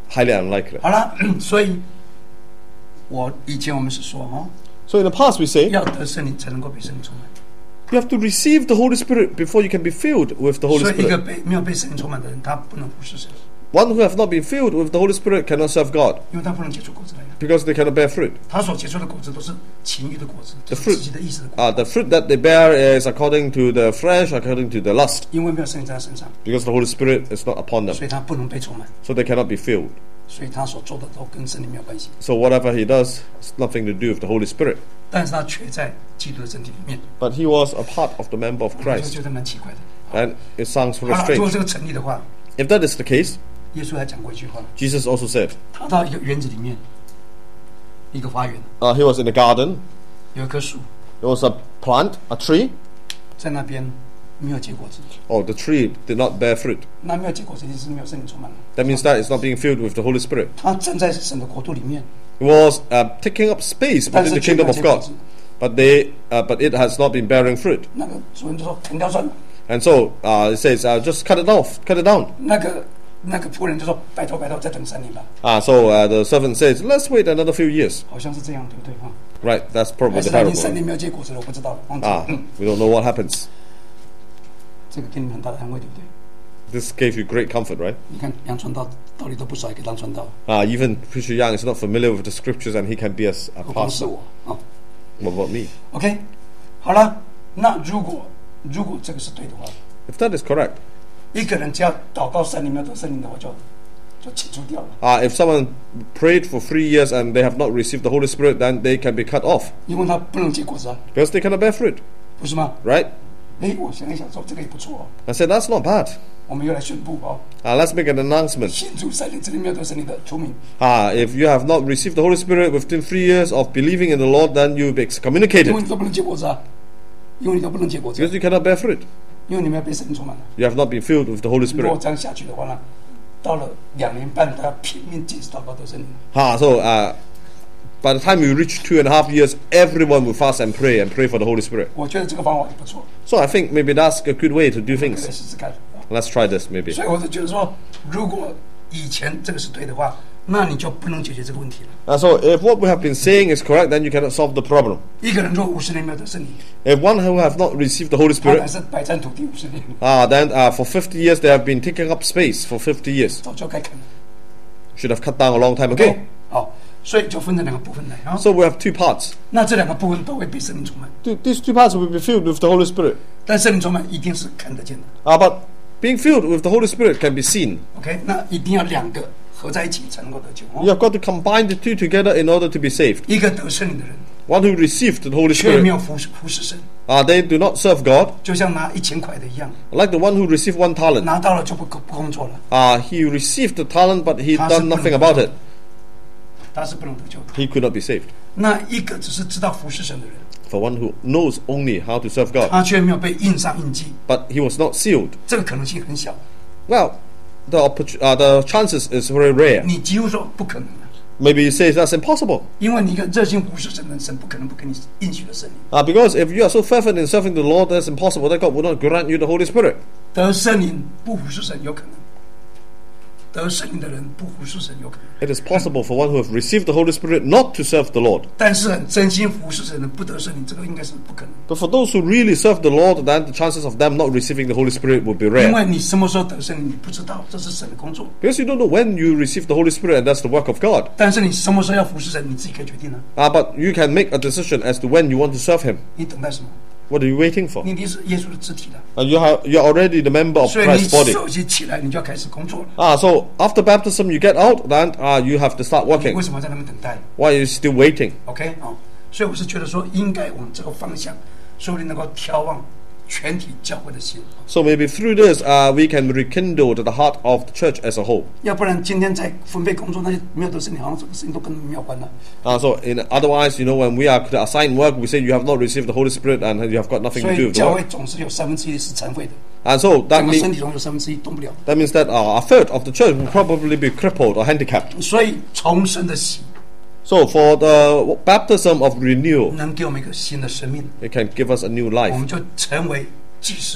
highly unlikely. 好了，所以我以前我们是说哦， So in the past we say 要得圣灵才能够被圣灵充满。 you have to receive the Holy Spirit before you can be filled with the Holy 所以一个 Spirit. 被没有被圣灵充满的人，他不能服侍神， One who have not been filled with the Holy Spirit cannot serve God 因为他不能结出果子来呀。 because they cannot bear fruit. 他所结出的果子都是情欲的果子，就 The 是 fruit 自己的意思的果子， Uh, the fruit that they bear is according to the flesh, according to the lust, 因为没有圣灵在他身上， because the Holy Spirit is not upon 所 them. 以他不能被充满， So they cannot be filled. 所以他所做的都跟圣灵没有关系。 So whatever he does has nothing to do with the Holy Spirit. 但是他却在基督的身体里面， But he was a part of the member of 我就 Christ. 觉得蛮奇怪的。 And it sounds 好 very 了，如果 strange. 这个成立的话， If that is the case, 耶稣还讲过一句话， Jesus also said, 他到一个园子里面，一个花园， uh, he was in a garden. 有一棵树， There was a plant, a tree. 在那边没有结果子。 Oh, the tree did not bear fruit. 那没有结果子，一定是没有圣灵充满了。 That means that it's not being filled with the Holy Spirit. 他站在神的国度里面， It was uh, taking up space 但 within 是 the 却没 kingdom 有 of 结果 God. 子。 But they, uh, but it has not been bearing fruit. 那个主人就说砍掉算了， And so uh, it says, uh, just cut it off, cut it down. 那个那个仆人就说拜托拜托，再等三年吧， Ah, so uh, the servant says, let's wait another few years. 好像是这样，对不对哈？ Right, that's 还 probably 是 the 他已经三 parable. 年没有结果子了，我不知道了，忘记了。 Ah, 嗯， we don't know what happens. 这个给你们很大的安慰，对不对？ This gave you great comfort, right? 你看杨传道道理都不熟，还可以当传道， Ah, even Preacher Young is not familiar with the scriptures and he can be a, s- a 何况是 pastor. 我啊。 What about me? OK， 好了，那如果如果这个是对的话， If that is correct, 一个人只要祷告三年没有得圣灵的话，就就清除掉了， uh, if someone prayed for three years and they have not received the Holy Spirit, then they can be cut off 因为他不能结果子啊， because they cannot bear fruit, 不是吗？ right? 哎，我想一想说这个也不错哦， I said, that's not bad. 我们又来宣布哦， Uh, let's make an announcement. 信主三年之内没有得圣灵的出名， Ah, if you have not received the Holy Spirit within three years of believing in the Lord, then you'll be 因 excommunicated 为你都不能结果子啊，因为你都不能结果子， because you cannot bear fruit. 因为你没有被圣灵充满了。 You have not been filled with the Holy 如果 Spirit. 这样下去的话呢，到了两年半，他要拼命坚持祷告得圣灵。 Ah, so uh, by the time you reach two and a half years, everyone will fast and pray and pray for the Holy Spirit. 我觉得这个方法也不错， So I think maybe that's a good way to do 可以 things. 试试看。 Let's try this maybe. 所以我就觉得说，如果以前这个是对的话，那你就不能解决这个问题了。 Uh, so if what we have been saying is correct, then you cannot solve the problem. 一个人若五十年没有得圣灵， If one who have not received the Holy 他乃 Spirit, 是百占土地五十年， ah, then uh, for fifty years they have been taking up space for fifty years. 早就该砍了。 Should have cut down a long time ago. OK，好，所以就分成两个部分来啊。 So we have two parts. 那这两个部分都会被圣灵充满， Two- These two parts will be filled with the Holy Spirit. 但圣灵充满一定是看得见的。 Ah, but being filled with the Holy Spirit can be seen. OK，那一定要两个合在一起才能够得救。 You 哦， have got to combine the two together in order to be saved. 一个得圣灵的人 One who received the Holy 却没 Spirit, 有服侍服侍神， ah, they do not serve God, 就像拿一千块的一样， like the one who received one talent. 拿到了就不不工作了， Ah, he received the talent, but he 他是 done 不能 nothing 得 about 救 it. 他是不能得救的。 He could not be saved. 那一个只是知道服侍神的人， For one who knows only how to serve God, 他却没有被印上印记， but he was not sealed. 这个可能性很小。 Well, the opportu- uh, the chances is very rare. 你几乎说不可能的， Maybe you say that's impossible. 因为你一个热心服侍神的人，神不可能不给你应许的圣灵。 Uh, because if you are so fervent in serving the Lord, that's impossible that God will not grant you the Holy Spirit. 得圣灵不服侍神有可能，得圣灵的人不服侍神有可能， It is possible for one who have received the Holy Spirit not to serve the Lord. 但是很真心服侍神的不得圣灵，这个应该是不可能。 But for those who really serve the Lord, then the chances of them not receiving the Holy Spirit would be 因 rare. 为你什么时候得圣灵，你不知道，这是神的工作。 Because you don't know when you receive the Holy Spirit, and that's the work of God. 但是你什么时候要服侍神，你自己可以决定啊。 Uh, but you can make a decision as to when you want to serve Him. 你等待什么？ What are you waiting for? 你你是耶稣的肢体了， And you have, you're already the member of 所以你 Christ's body. 手机起来，你就要开始工作了。 Ah, so after baptism, you get out, then uh, you have to start 你 working. 为什么在那边等待 Why are you still waiting? ？OK 哦，所以我是觉得说，应该往这个方向，说不定能够眺望全体教会的心。 So maybe through this, uh, we can rekindle the heart of the church as a whole. 要不然今天在分配工作，那些没有得圣灵，好像这个事情都跟没有关了。 Uh, so in, otherwise, you know, when we are to assign work, we say you have not received the Holy Spirit and you have got nothing 所 to do 以 with the 教会 work. 总是有三分之一是残废的， And so that, 整个 mean, 身体中有三分之一动不了。 that means that uh, a third of the church will probably be crippled or handicapped. 所以重生的喜 So for the baptism of renewal, 能给我们一个新的生命， it can give us a new 我 life. 们就成为祭司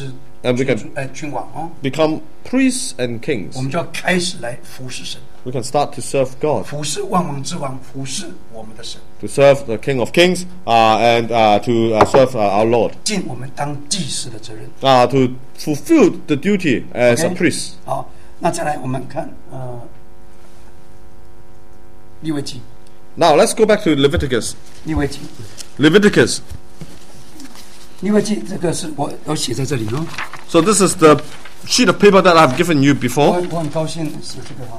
And we 君 can 主呃君王哦， become priests and 我 kings. 们就要开始来服侍神， We can start to serve God, 服侍万王之王，服侍我们的神， to serve the King of Kings, uh, and uh, to uh, serve uh, our Lord, 尽我们当祭司的责任。 uh, to fulfill the duty as a Okay. priest. 好，那再来我们看呃利未记， Now let's go back to Leviticus. 利未记， Leviticus. 利未记这个是我有写在这里哦。 So this is the sheet of paper that I've given you 我 before. 我很高兴写这个哈，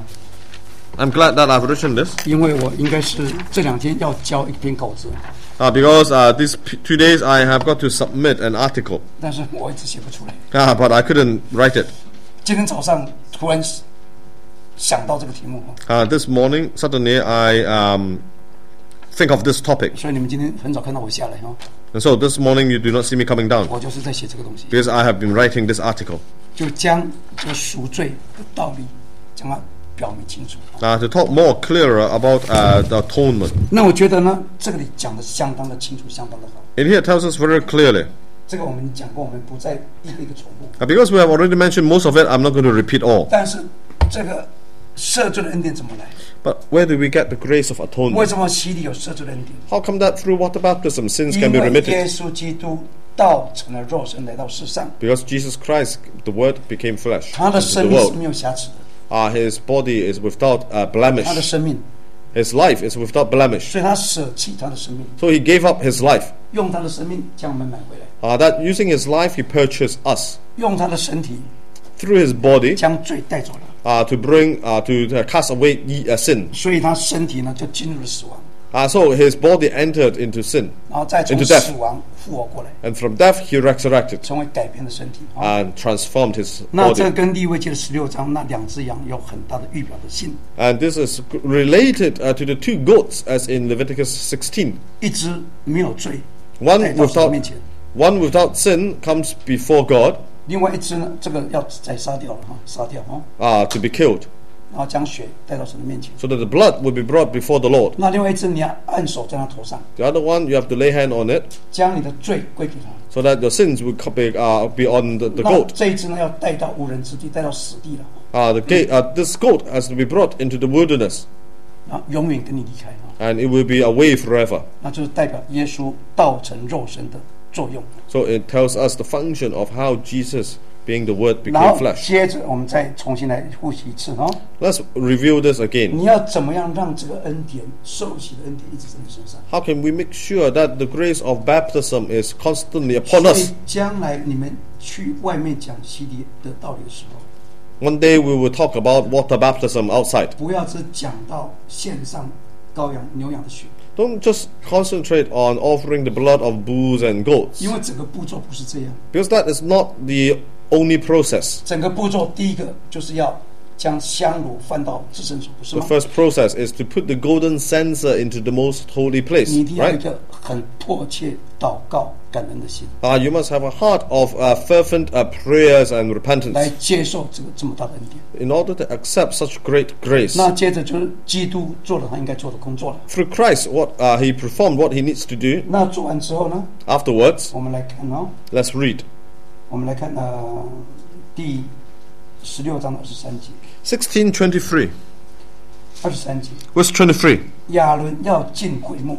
I'm glad that I've written this, 因为我应该是这两天要交一篇稿子， uh, because uh, these p- two days I have got to submit an article, 但是我一直写不出来。 uh, but I couldn't write it. 今天早上突然想到这个题目， Uh, this morning, suddenly I um, think of this topic. 所以你们今天很早看到我下来哈， And so this morning you do not see me coming down, 我就是在写这个东西， because I have been writing this article 就将这个赎罪的道理将它表明清楚。 uh, to talk more clearer about uh, the atonement. 那我觉得呢，这个里讲的相当的清楚，相当的好。 And here it tells us very clearly. 这个我们讲过，我们不再一个一个重复。 Uh, because we have already mentioned most of it, I'm not going to repeat all. 但是这个赦罪的恩典怎么来？ But where do we get the grace of 为 atonement? 什么洗礼有赦罪的恩典？ How come that through water baptism sins 因 can be 为 remitted? 耶稣基督道成了肉身来到世上， Because Jesus Christ, the Word, became flesh 他的 into 生 the 命是 world. 没有瑕疵的， Uh, his body is without uh, 他的 blemish. 生命， His life is without blemish. 所以他舍弃他的生命， So he gave up his life. 用他的生命将我们买回来， Uh, that using his life, he purchased us. 用他的身体 Through his body, 将罪带走了， uh, to bring, uh, to uh, cast away ye, uh, sin. 所以他身体呢就进入了死亡， Uh, so his body entered into sin. 然后再从 Into death. 死亡复活过来， And from death, he resurrected 成为改变的身体。啊 and transformed his 那这 body. 跟利未记的十六章那两只羊有很大的预表的性， And this is related uh, to the two goats as in Leviticus sixteen. 一只没有罪 One 带到神 without, 面前， one without sin comes before God 另外一只呢，这个要再杀掉了哈，杀掉哈， uh, to be killed, 然后将血带到神的面前。 so that the blood will be brought before the Lord. 那另外一只你要按手在他头上， The other one, you have to lay hand on it 将你的罪归给他。 so that your sins will co- be, uh, be on the, the 那 goat. 这一只呢，要带到无人之地，带到死地了， Uh, the gate, uh, this goat has to be brought into the wilderness, 然后永远跟你离开啊， and it will be away forever. 那就是代表耶稣道成肉身的作用。 So it tells us the function of how Jesus, being the Word, 然 became 后 flesh. 接着我们再重新来复习一次哈， Let's review this again. 你要怎么样让这个恩典受洗的恩典一直在你身上？ How can we make sure that the grace of baptism is constantly upon 所 us? 以将来你们去外面讲洗礼的道理的时候， One day we will talk about water baptism outside. 不要只讲到献上羔羊、牛羊的血， Don't just concentrate on offering the blood of bulls and goats, 因为整个步骤不是这样。 because that is not the only process. 整个步骤第一个就是要将香炉放到至圣所，不是 The 吗？ first process is to put the golden censer into the most holy place, 你一定要有一 right? 个很迫切祷告、感恩的心， Uh, you must have a heart of uh, fervent uh, prayers and 来 repentance 接受这个这么大的恩典。 in order to accept such great grace. 那接着就是基督做了他应该做的工作了。 Through Christ, what uh, he performed, what he needs to do. 那做完之后呢， Afterwards, 我们来看哦， let's read 我们来看呃第十六章的二十三节， sixteen twenty-three, 二十三节， verse twenty-three. 亚伦要进会幕，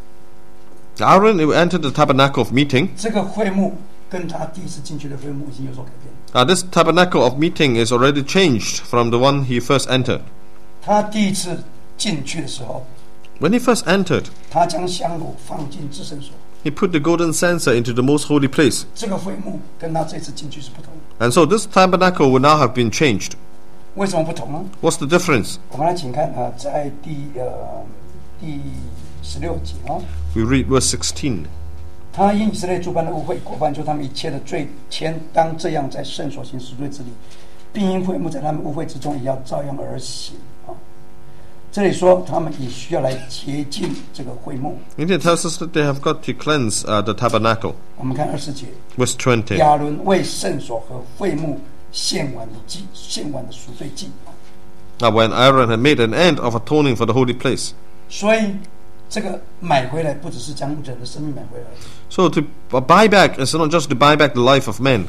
Aaron entered the tabernacle of meeting. 这个会幕跟他第一次进去的会幕已经有所改变。 Uh, this tabernacle of meeting is already changed from the one he first entered. 他第一次进去的时候， When he first entered, 他将香炉放进至圣所， he put the golden censer into the most holy place. 这个会幕跟他这次进去是不同的。 And so this tabernacle will now have been changed. 为什么不同呢？ What's the difference? 我们来请看啊、呃，在第呃第十六节哦， We read verse sixteen. 他因以色列诸般的误会，过犯出他们一切的罪愆，当这样在圣所行赎罪之礼，并因会幕在他们误会之中，也要照样而行啊。这里说他们也需要来洁净这个会幕。 And it tells us that they have got to cleanse uh, the tabernacle. 我们看二十节， Verse twenty. 亚伦为圣所和会幕献完的祭，献完的赎罪祭。 Now when Aaron had made an end of atoning for the holy place. 所以这个买回来不只是将人的生命买回来， So to buy back is not just to buy back the life of men.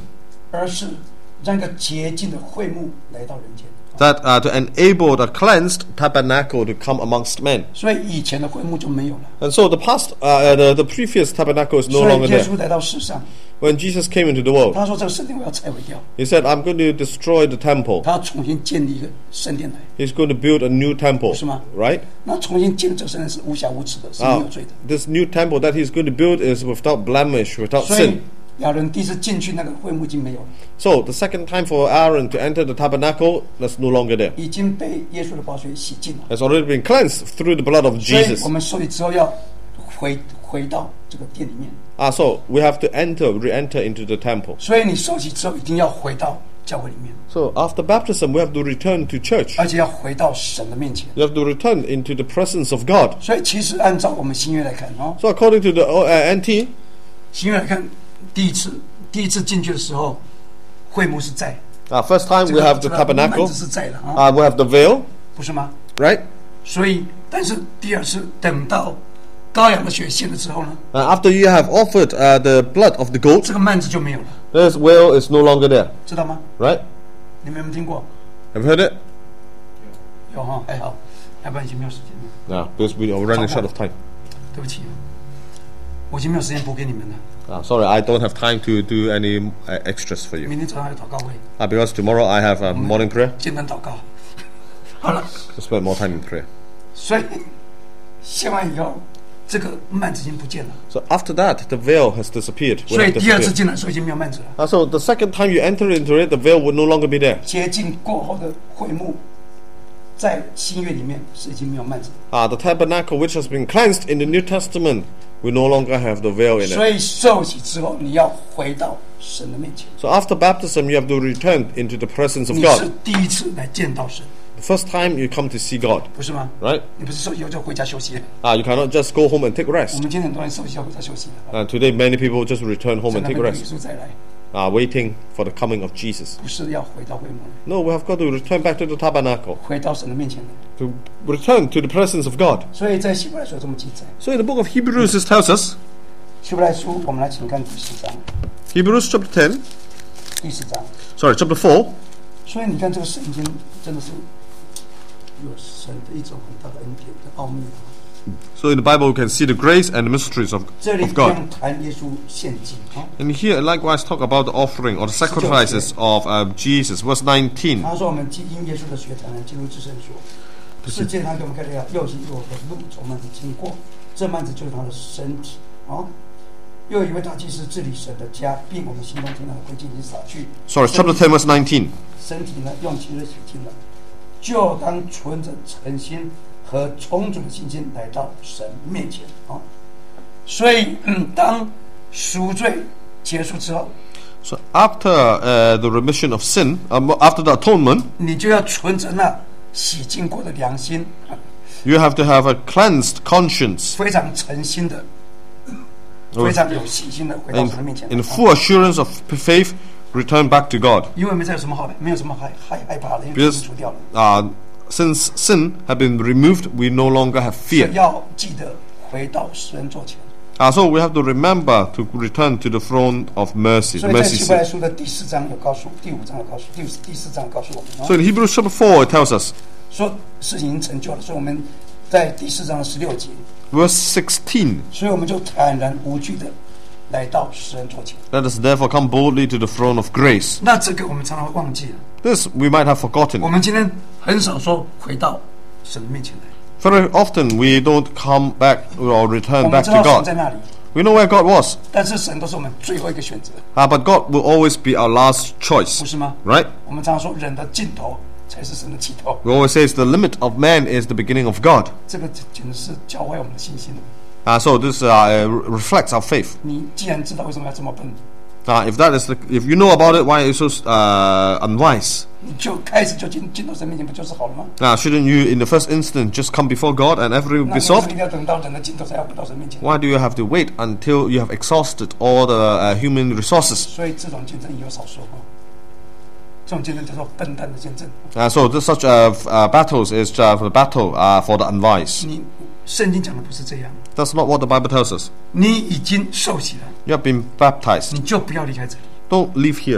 而是让一个洁净的会幕来到人间。 That uh, to enable the cleansed tabernacle to come amongst men. 所以以前的会幕就没有了。 And so the past, uh, the, the previous tabernacle is no 所以 longer 耶 there. 稣来到世上， When Jesus came into the world, 他说：“这个圣殿我要拆毁掉， he said, I'm going to destroy the temple. 他要重新建立一个圣殿来， He's going to build a new temple, 是吗？ right? 那重新建这个圣殿是无瑕无耻的，是没 Uh, 有罪的。 this new temple that he's going to build is without blemish, without 所以 sin. 亚伦第一次进去那个会幕已经没有了， So the second time for Aaron to enter the tabernacle, that's no longer there. 已经被耶稣的宝血洗净了。 It's already been cleansed through the blood of 所以 Jesus. 我们受洗之后要回回到这个殿里面。 Ah, so we have to enter, re-enter into the temple. 所以你受洗之后一定要回到教会里面， So after baptism, we have to return to church. 而且要回到神的面前。 You have to return into the presence of God. 所以其实按照我们新约来看哦， So according to the uh, N T, 新约来看，第一次第一次进去的时候，会幕是在， uh, first time 这 we 个 have 这 the 个幔 tabernacle, 子是在的啊， uh, we have the veil, 不是吗？ right? 所以，但是第二次等到羔羊的血献了之后呢， Uh, after you have offered uh, the blood of the goat, 这个幔子就没有了， this veil is no longer there, 知道吗？ right? 你们有没有听过？ Have you heard it? 有哈，还好，要不然已经没有时间了。 Yeah, because we are running short of time. 对不起，我已经没有时间补给你们了。 Uh, sorry, I don't have time to do any uh, extras for you. 明天早上还有祷告会， Uh, because tomorrow I have a morning prayer. 简单祷告。好了， To spend more time in prayer. 所以献完以后，这个幔子已经不见了。 So after that, the veil has disappeared. Will 所以 have 第二次 disappeared. 进来的时候已经没有幔子了。 Uh, so the second time you enter into it, the veil would no longer be there. 洁净过后的会幕，在新约里面是已经没有幔子了。 Uh, the tabernacle which has been cleansed in the New Testament will no longer have the veil in 所 it. 以受洗之后，你要回到神的面前。 So after baptism, you have to return into the presence of 你是 God. 第一次来见到神， The first time you come to see God, 不是吗？ right? 你不是说以后就回家休息了？ Uh, you cannot just go home and take 我 rest. 们今天很多人受洗要回家休息了， Uh, today, many people just return home 在 and 那 take 边等 rest, 耶稣再来， uh, waiting for the coming of Jesus. 不是要回到会幕， No, we have got to return back to the tabernacle, 回到神的面前来。 to return to the presence of God. 所以在希伯来书有这么记载。 So in the book of Hebrews, it tells us, 希伯来书，我们来请看第四章， Hebrews chapter ten, 第四章。 sorry, chapter four. 所以你看这个圣经真的是有神的一种很大的恩典的奥秘。 So in the Bible, we can see the grace and the mysteries of, 这里 of 一 God. 样谈耶稣献祭啊， And here, likewise, talk about the offering or the sacrifices of uh, Jesus. Verse nineteen. 他说我们既因耶稣的血才能进入至圣所。世界他给我们开了又新又活的路，从幔子经过，这幔子就是他的身体啊。又有一位大祭司治理神的家，并我们心中天上的灰烬已经扫去。 Sorry, chapter ten, verse nineteen. 身体呢用其热洗净了，就当存着诚心和充足的信心来到神面前啊。所以，嗯，当赎罪结束之后， So after uh, the remission of sin, um, after the atonement, 你就要存着那洗净过的良心， you have to have a cleansed conscience 非常诚心的、非常有信心的回到神的面前 in, 来 in full assurance of faith, return back to God. 因为没有什么好，没有什么害害害怕的，因为 Because 除掉了。 uh, since sin had been removed, we no longer have 所以 fear. 要记得回到施恩座前。 Uh, so we have to remember to return to the throne of mercy, 所 the 以在 mercy 希伯来 seat. 书的第四章有告诉，第五章有告诉，第第四章有告诉我们啊 So in Hebrews chapter four, it tells us, 说事情已经成就了，所以我们在第四章的十六节， verse sixteen, 所以我们就坦然无惧的来到施恩座前。 let us therefore come boldly to the throne of grace. 那这个我们常常会忘记了， This we might have 我 forgotten. 们今天很少说回到神的面前来。 Very often we don't come back or 我 return 们 back 知 to 道神在 God. 那里， We know where God was, 但是神都是我们最后一个选择， uh, but God will always be our last 不 choice, 是吗？ right? 我们常常说人的尽头才是神的起头， We always say the limit of man is the beginning of God. 这个简直是教坏我们的信心。 Uh, so this uh, re- reflects our faith. 你既然知道为什么要这么笨， Uh, if that is, the, if you know about it, why are you so uh, unwise? 你就开始就进进到神面前，不就是好了吗？ Now, shouldn't you, in the first instant, just come before God and everything will 那 be 你为什么 solved? 一定要等到人的尽头才要回到神面前？ Why do you have to wait until you have exhausted all the uh, human resources? 所以这种见证以后少说哈，这种见证叫做笨蛋的见证。 Uh, so this such uh, f- uh, battles is uh, the battle uh, for the unwise. 你圣经讲的不是这样， That's not what the Bible tells us. 你已经受洗了， You have been baptized. 你就不要离开这里。 Don't leave here.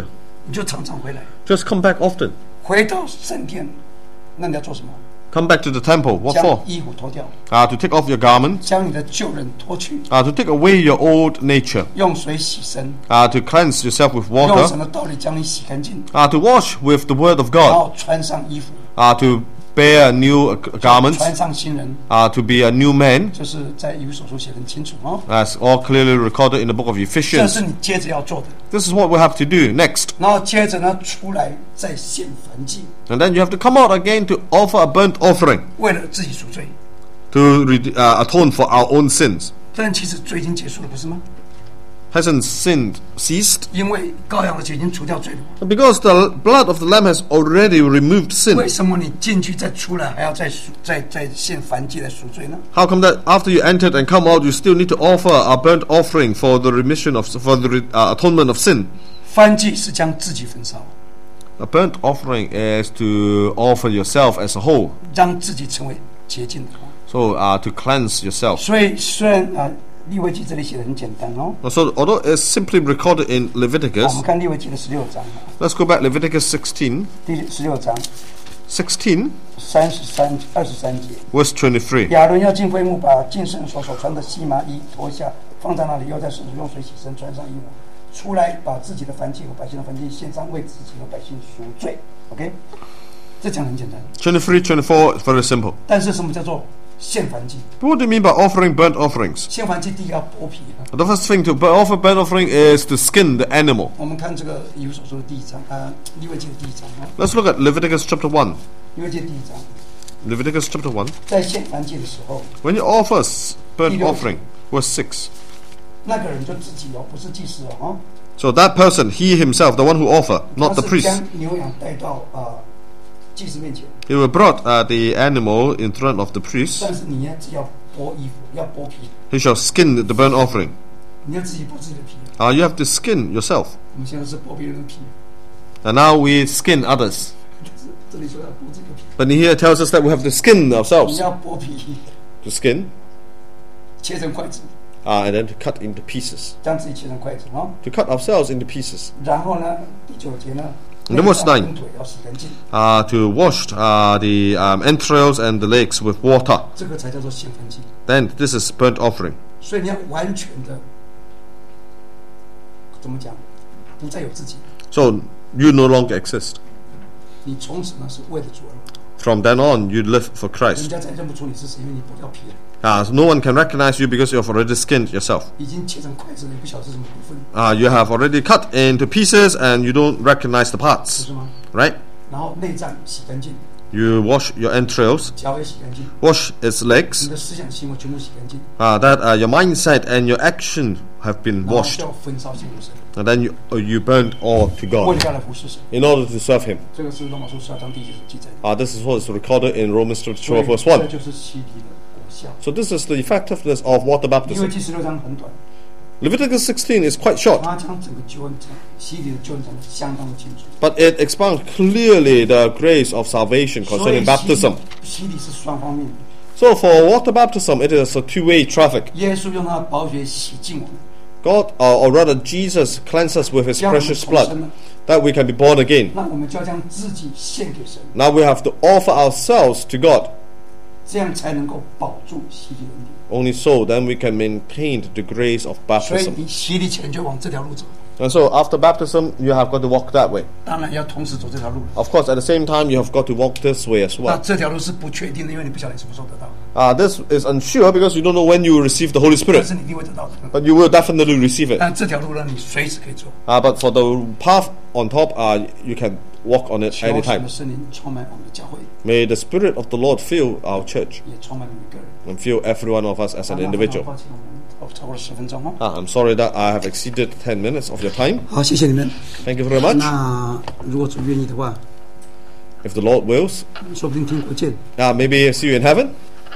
你就常常回来， Just come back often. 回到圣殿，那你要做什么？ Come back to the temple. What 将 for? 衣服脱掉， Uh, to take off your garments. 将你的旧人脱去， Uh, to take away your old nature. 用水洗身， Uh, to cleanse yourself with 用 water. 神的道理将你洗干净， Uh, to wash with the word of 然 God. 后穿上衣服， Uh, to bear new uh, garments. 穿上新人， Uh, to be a new man. 这是在以弗所书写得很清楚哦。 As all clearly recorded in the book of 这 Ephesians. 是你接着要做的， This is what we have to do next. 然后接着呢出来再献燔祭， And then you have to come out again to offer a burnt offering. 为了自己赎罪。 To re- uh, atone for our own sins. 但其实罪已经结束了，不是吗？ Hasn't sin ceased? 因为羔羊的血已经除掉罪了。 Because the blood of the Lamb has already removed sin. 为什么你进去再出来还要再赎再再献燔祭来赎罪呢？ How come that after you entered and come out, you still need to offer a burnt offering for the remission of for the uh, atonement of sin? 燔祭是将自己焚烧， A burnt offering is to offer yourself as a whole, 让自己成为洁净的。 so uh, to cleanse yourself. 所以虽然啊，利未记这里写的很简单哦。 So although it's simply recorded in 好，我 Leviticus, 们看利未记的十六章， let's go back Leviticus sixteen, 第十六章 sixteen 三十三二十三节。 verse twenty-three. 亚伦要进会幕，把进圣所所穿的细麻衣脱下，放在那里，又在圣所用水洗身，穿上衣服，出来把自己的燔祭和百姓的燔祭献上，为自己和百姓赎罪。OK， 这讲得很简单。 twenty-three, twenty-four, very simple. 但是什么叫做献燔祭？ But what do you mean by offering burnt offerings? 献燔祭第一个要剥皮啊。 The first thing to offer burnt offering is to skin the animal. 我们看这个以弗所书的第一章，呃，利未记的第一章啊， Let's look at Leviticus chapter one. 利未记的第一章， Leviticus chapter one. 在献燔祭的时候， When you offer s- burnt Dios. offering, verse six. 那个人就自己哦，不是祭司哦， So that person, he himself, the one who offer, 哦， not 他 the 是 priest, 将牛羊带到啊、呃祭司面前， he will brought uh, the animal in front of the priest. 但是你要只要剥衣服，要剥皮， He shall skin the burnt offering. 你要自己剥自己的皮。 Uh, you have to skin yourself. 我们现在是剥别人的皮， And now we skin others. 这这里说要剥这个皮， But here it tells us that we have to skin 你 ourselves. 要剥皮， To skin, 切成筷子， uh, and then to cut into pieces. 将自己切成筷子哦。 To cut ourselves into pieces. 然后呢，第九节呢， And then verse 内脏 nine. 跟腿要洗干净， Uh, to wash uh, the um, entrails and the legs with water. 这个才叫做献燔祭。 Then this is burnt offering. 所以你要完全的怎么讲，不再有自己， So you no longer exist. 你从此呢是为了主而活。 From then on, you live for 人 Christ. 家才认不出你是谁，因为你剥掉皮了， Uh, so no one can recognize you because you have already skinned yourself. 已经切成筷子了，你不晓得是什么部分， Uh, you have already cut into pieces and you don't recognize the 不 parts, 是吗？ right? 然后内脏洗干净， You wash your entrails, 脚也洗干净， wash its 你 legs, 的思想行为全部洗干净， uh, that uh, your mindset and your action have been 然后 washed. 就要焚烧献给神， And then you, uh, you burn all to 为 God 了要来服侍神。 in order to serve Him. 这个是罗马书十二章第一节所记载的。 Uh, this is what is recorded in Romans chapter 所 twelve, 以 verse 这 one. 就是洗礼的果效。 So this is the effectiveness of water 因为 baptism. 第十六章很短， Leviticus sixteen is quite short, 他将整个救恩讲洗礼的救恩讲的相当的清楚。 but it expounds clearly the grace of salvation 所 concerning 以洗礼 baptism. 洗礼是双方面的。 So for water baptism, it is a two-way traffic. 耶稣用他的宝血洗净我们， God, or, or rather Jesus, cleanses us with His 将我们 precious 重生 blood 了。 that we can be born again. 那我们就要将自己献给神， Now we have to offer ourselves to God. 这样才能够保住洗礼的恩典。 Only so, then we can maintain the grace of 所以 baptism. 你洗礼前就往这条路走， And so after baptism, you have got to walk that way. 当然要同时走这条路。 Of course, at the same time, you have got to walk this way as 那 well. 这条路是不确定的，因为你不晓得你什么时候得到， Uh, this is unsure because you don't know when you will receive the Holy 但 Spirit, 是你一定会得到的。 but you will definitely receive it. 但这条路呢，你随时可以走。 Uh, but for the path on top, uh, you can walk on it 求神 anytime. 的圣灵充满我们的教会， May the Spirit of the Lord fill our church 也充满你每个人。 and fill every one of us as an 好，那 individual. 抱歉，我们超过了十分钟哦。 Ah, I'm sorry that I have exceeded ten minutes of your time. 好，谢谢你们。 Thank you very much. 那如果主愿意的话， If the Lord wills, 说不定听国见， uh, maybe see you in heaven,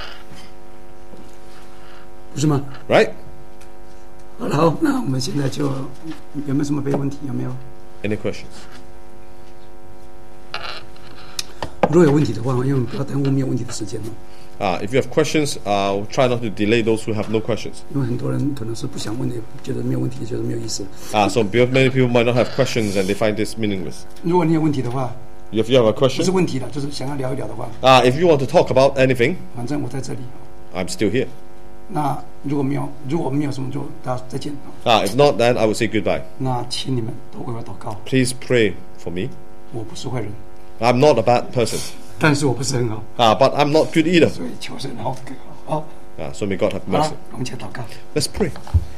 不是吗？ right? 好了，好，那我们现在就有没有什么别的问题？有没有？ Any questions? 如果有问题的话，因为我们不要耽误没有问题的时间哦。 Uh, if you have questions, uh, try not to delay those who have no questions. 因为很多人可能是不想问的，觉得没有问题，觉得没有意思。 Uh, so many people might not have questions and they find this meaningless. 如果你有问题的话， If you have a 不是 question, 问题了，就是想要聊一聊的话， uh, if you want to talk about anything, 反正我在这里。 I'm still here. 那如果没有，如果没有什么，就大家再见。 Uh, if not, then I would say goodbye. 那请你们都为我祷告。 Please pray for me. 我不是坏人， I'm not a bad person, 但是我不是很好， uh, but I'm not good either. 所以求神好给好。 Uh, so may God have 好了 mercy. 我们一起祷告。 Let's pray.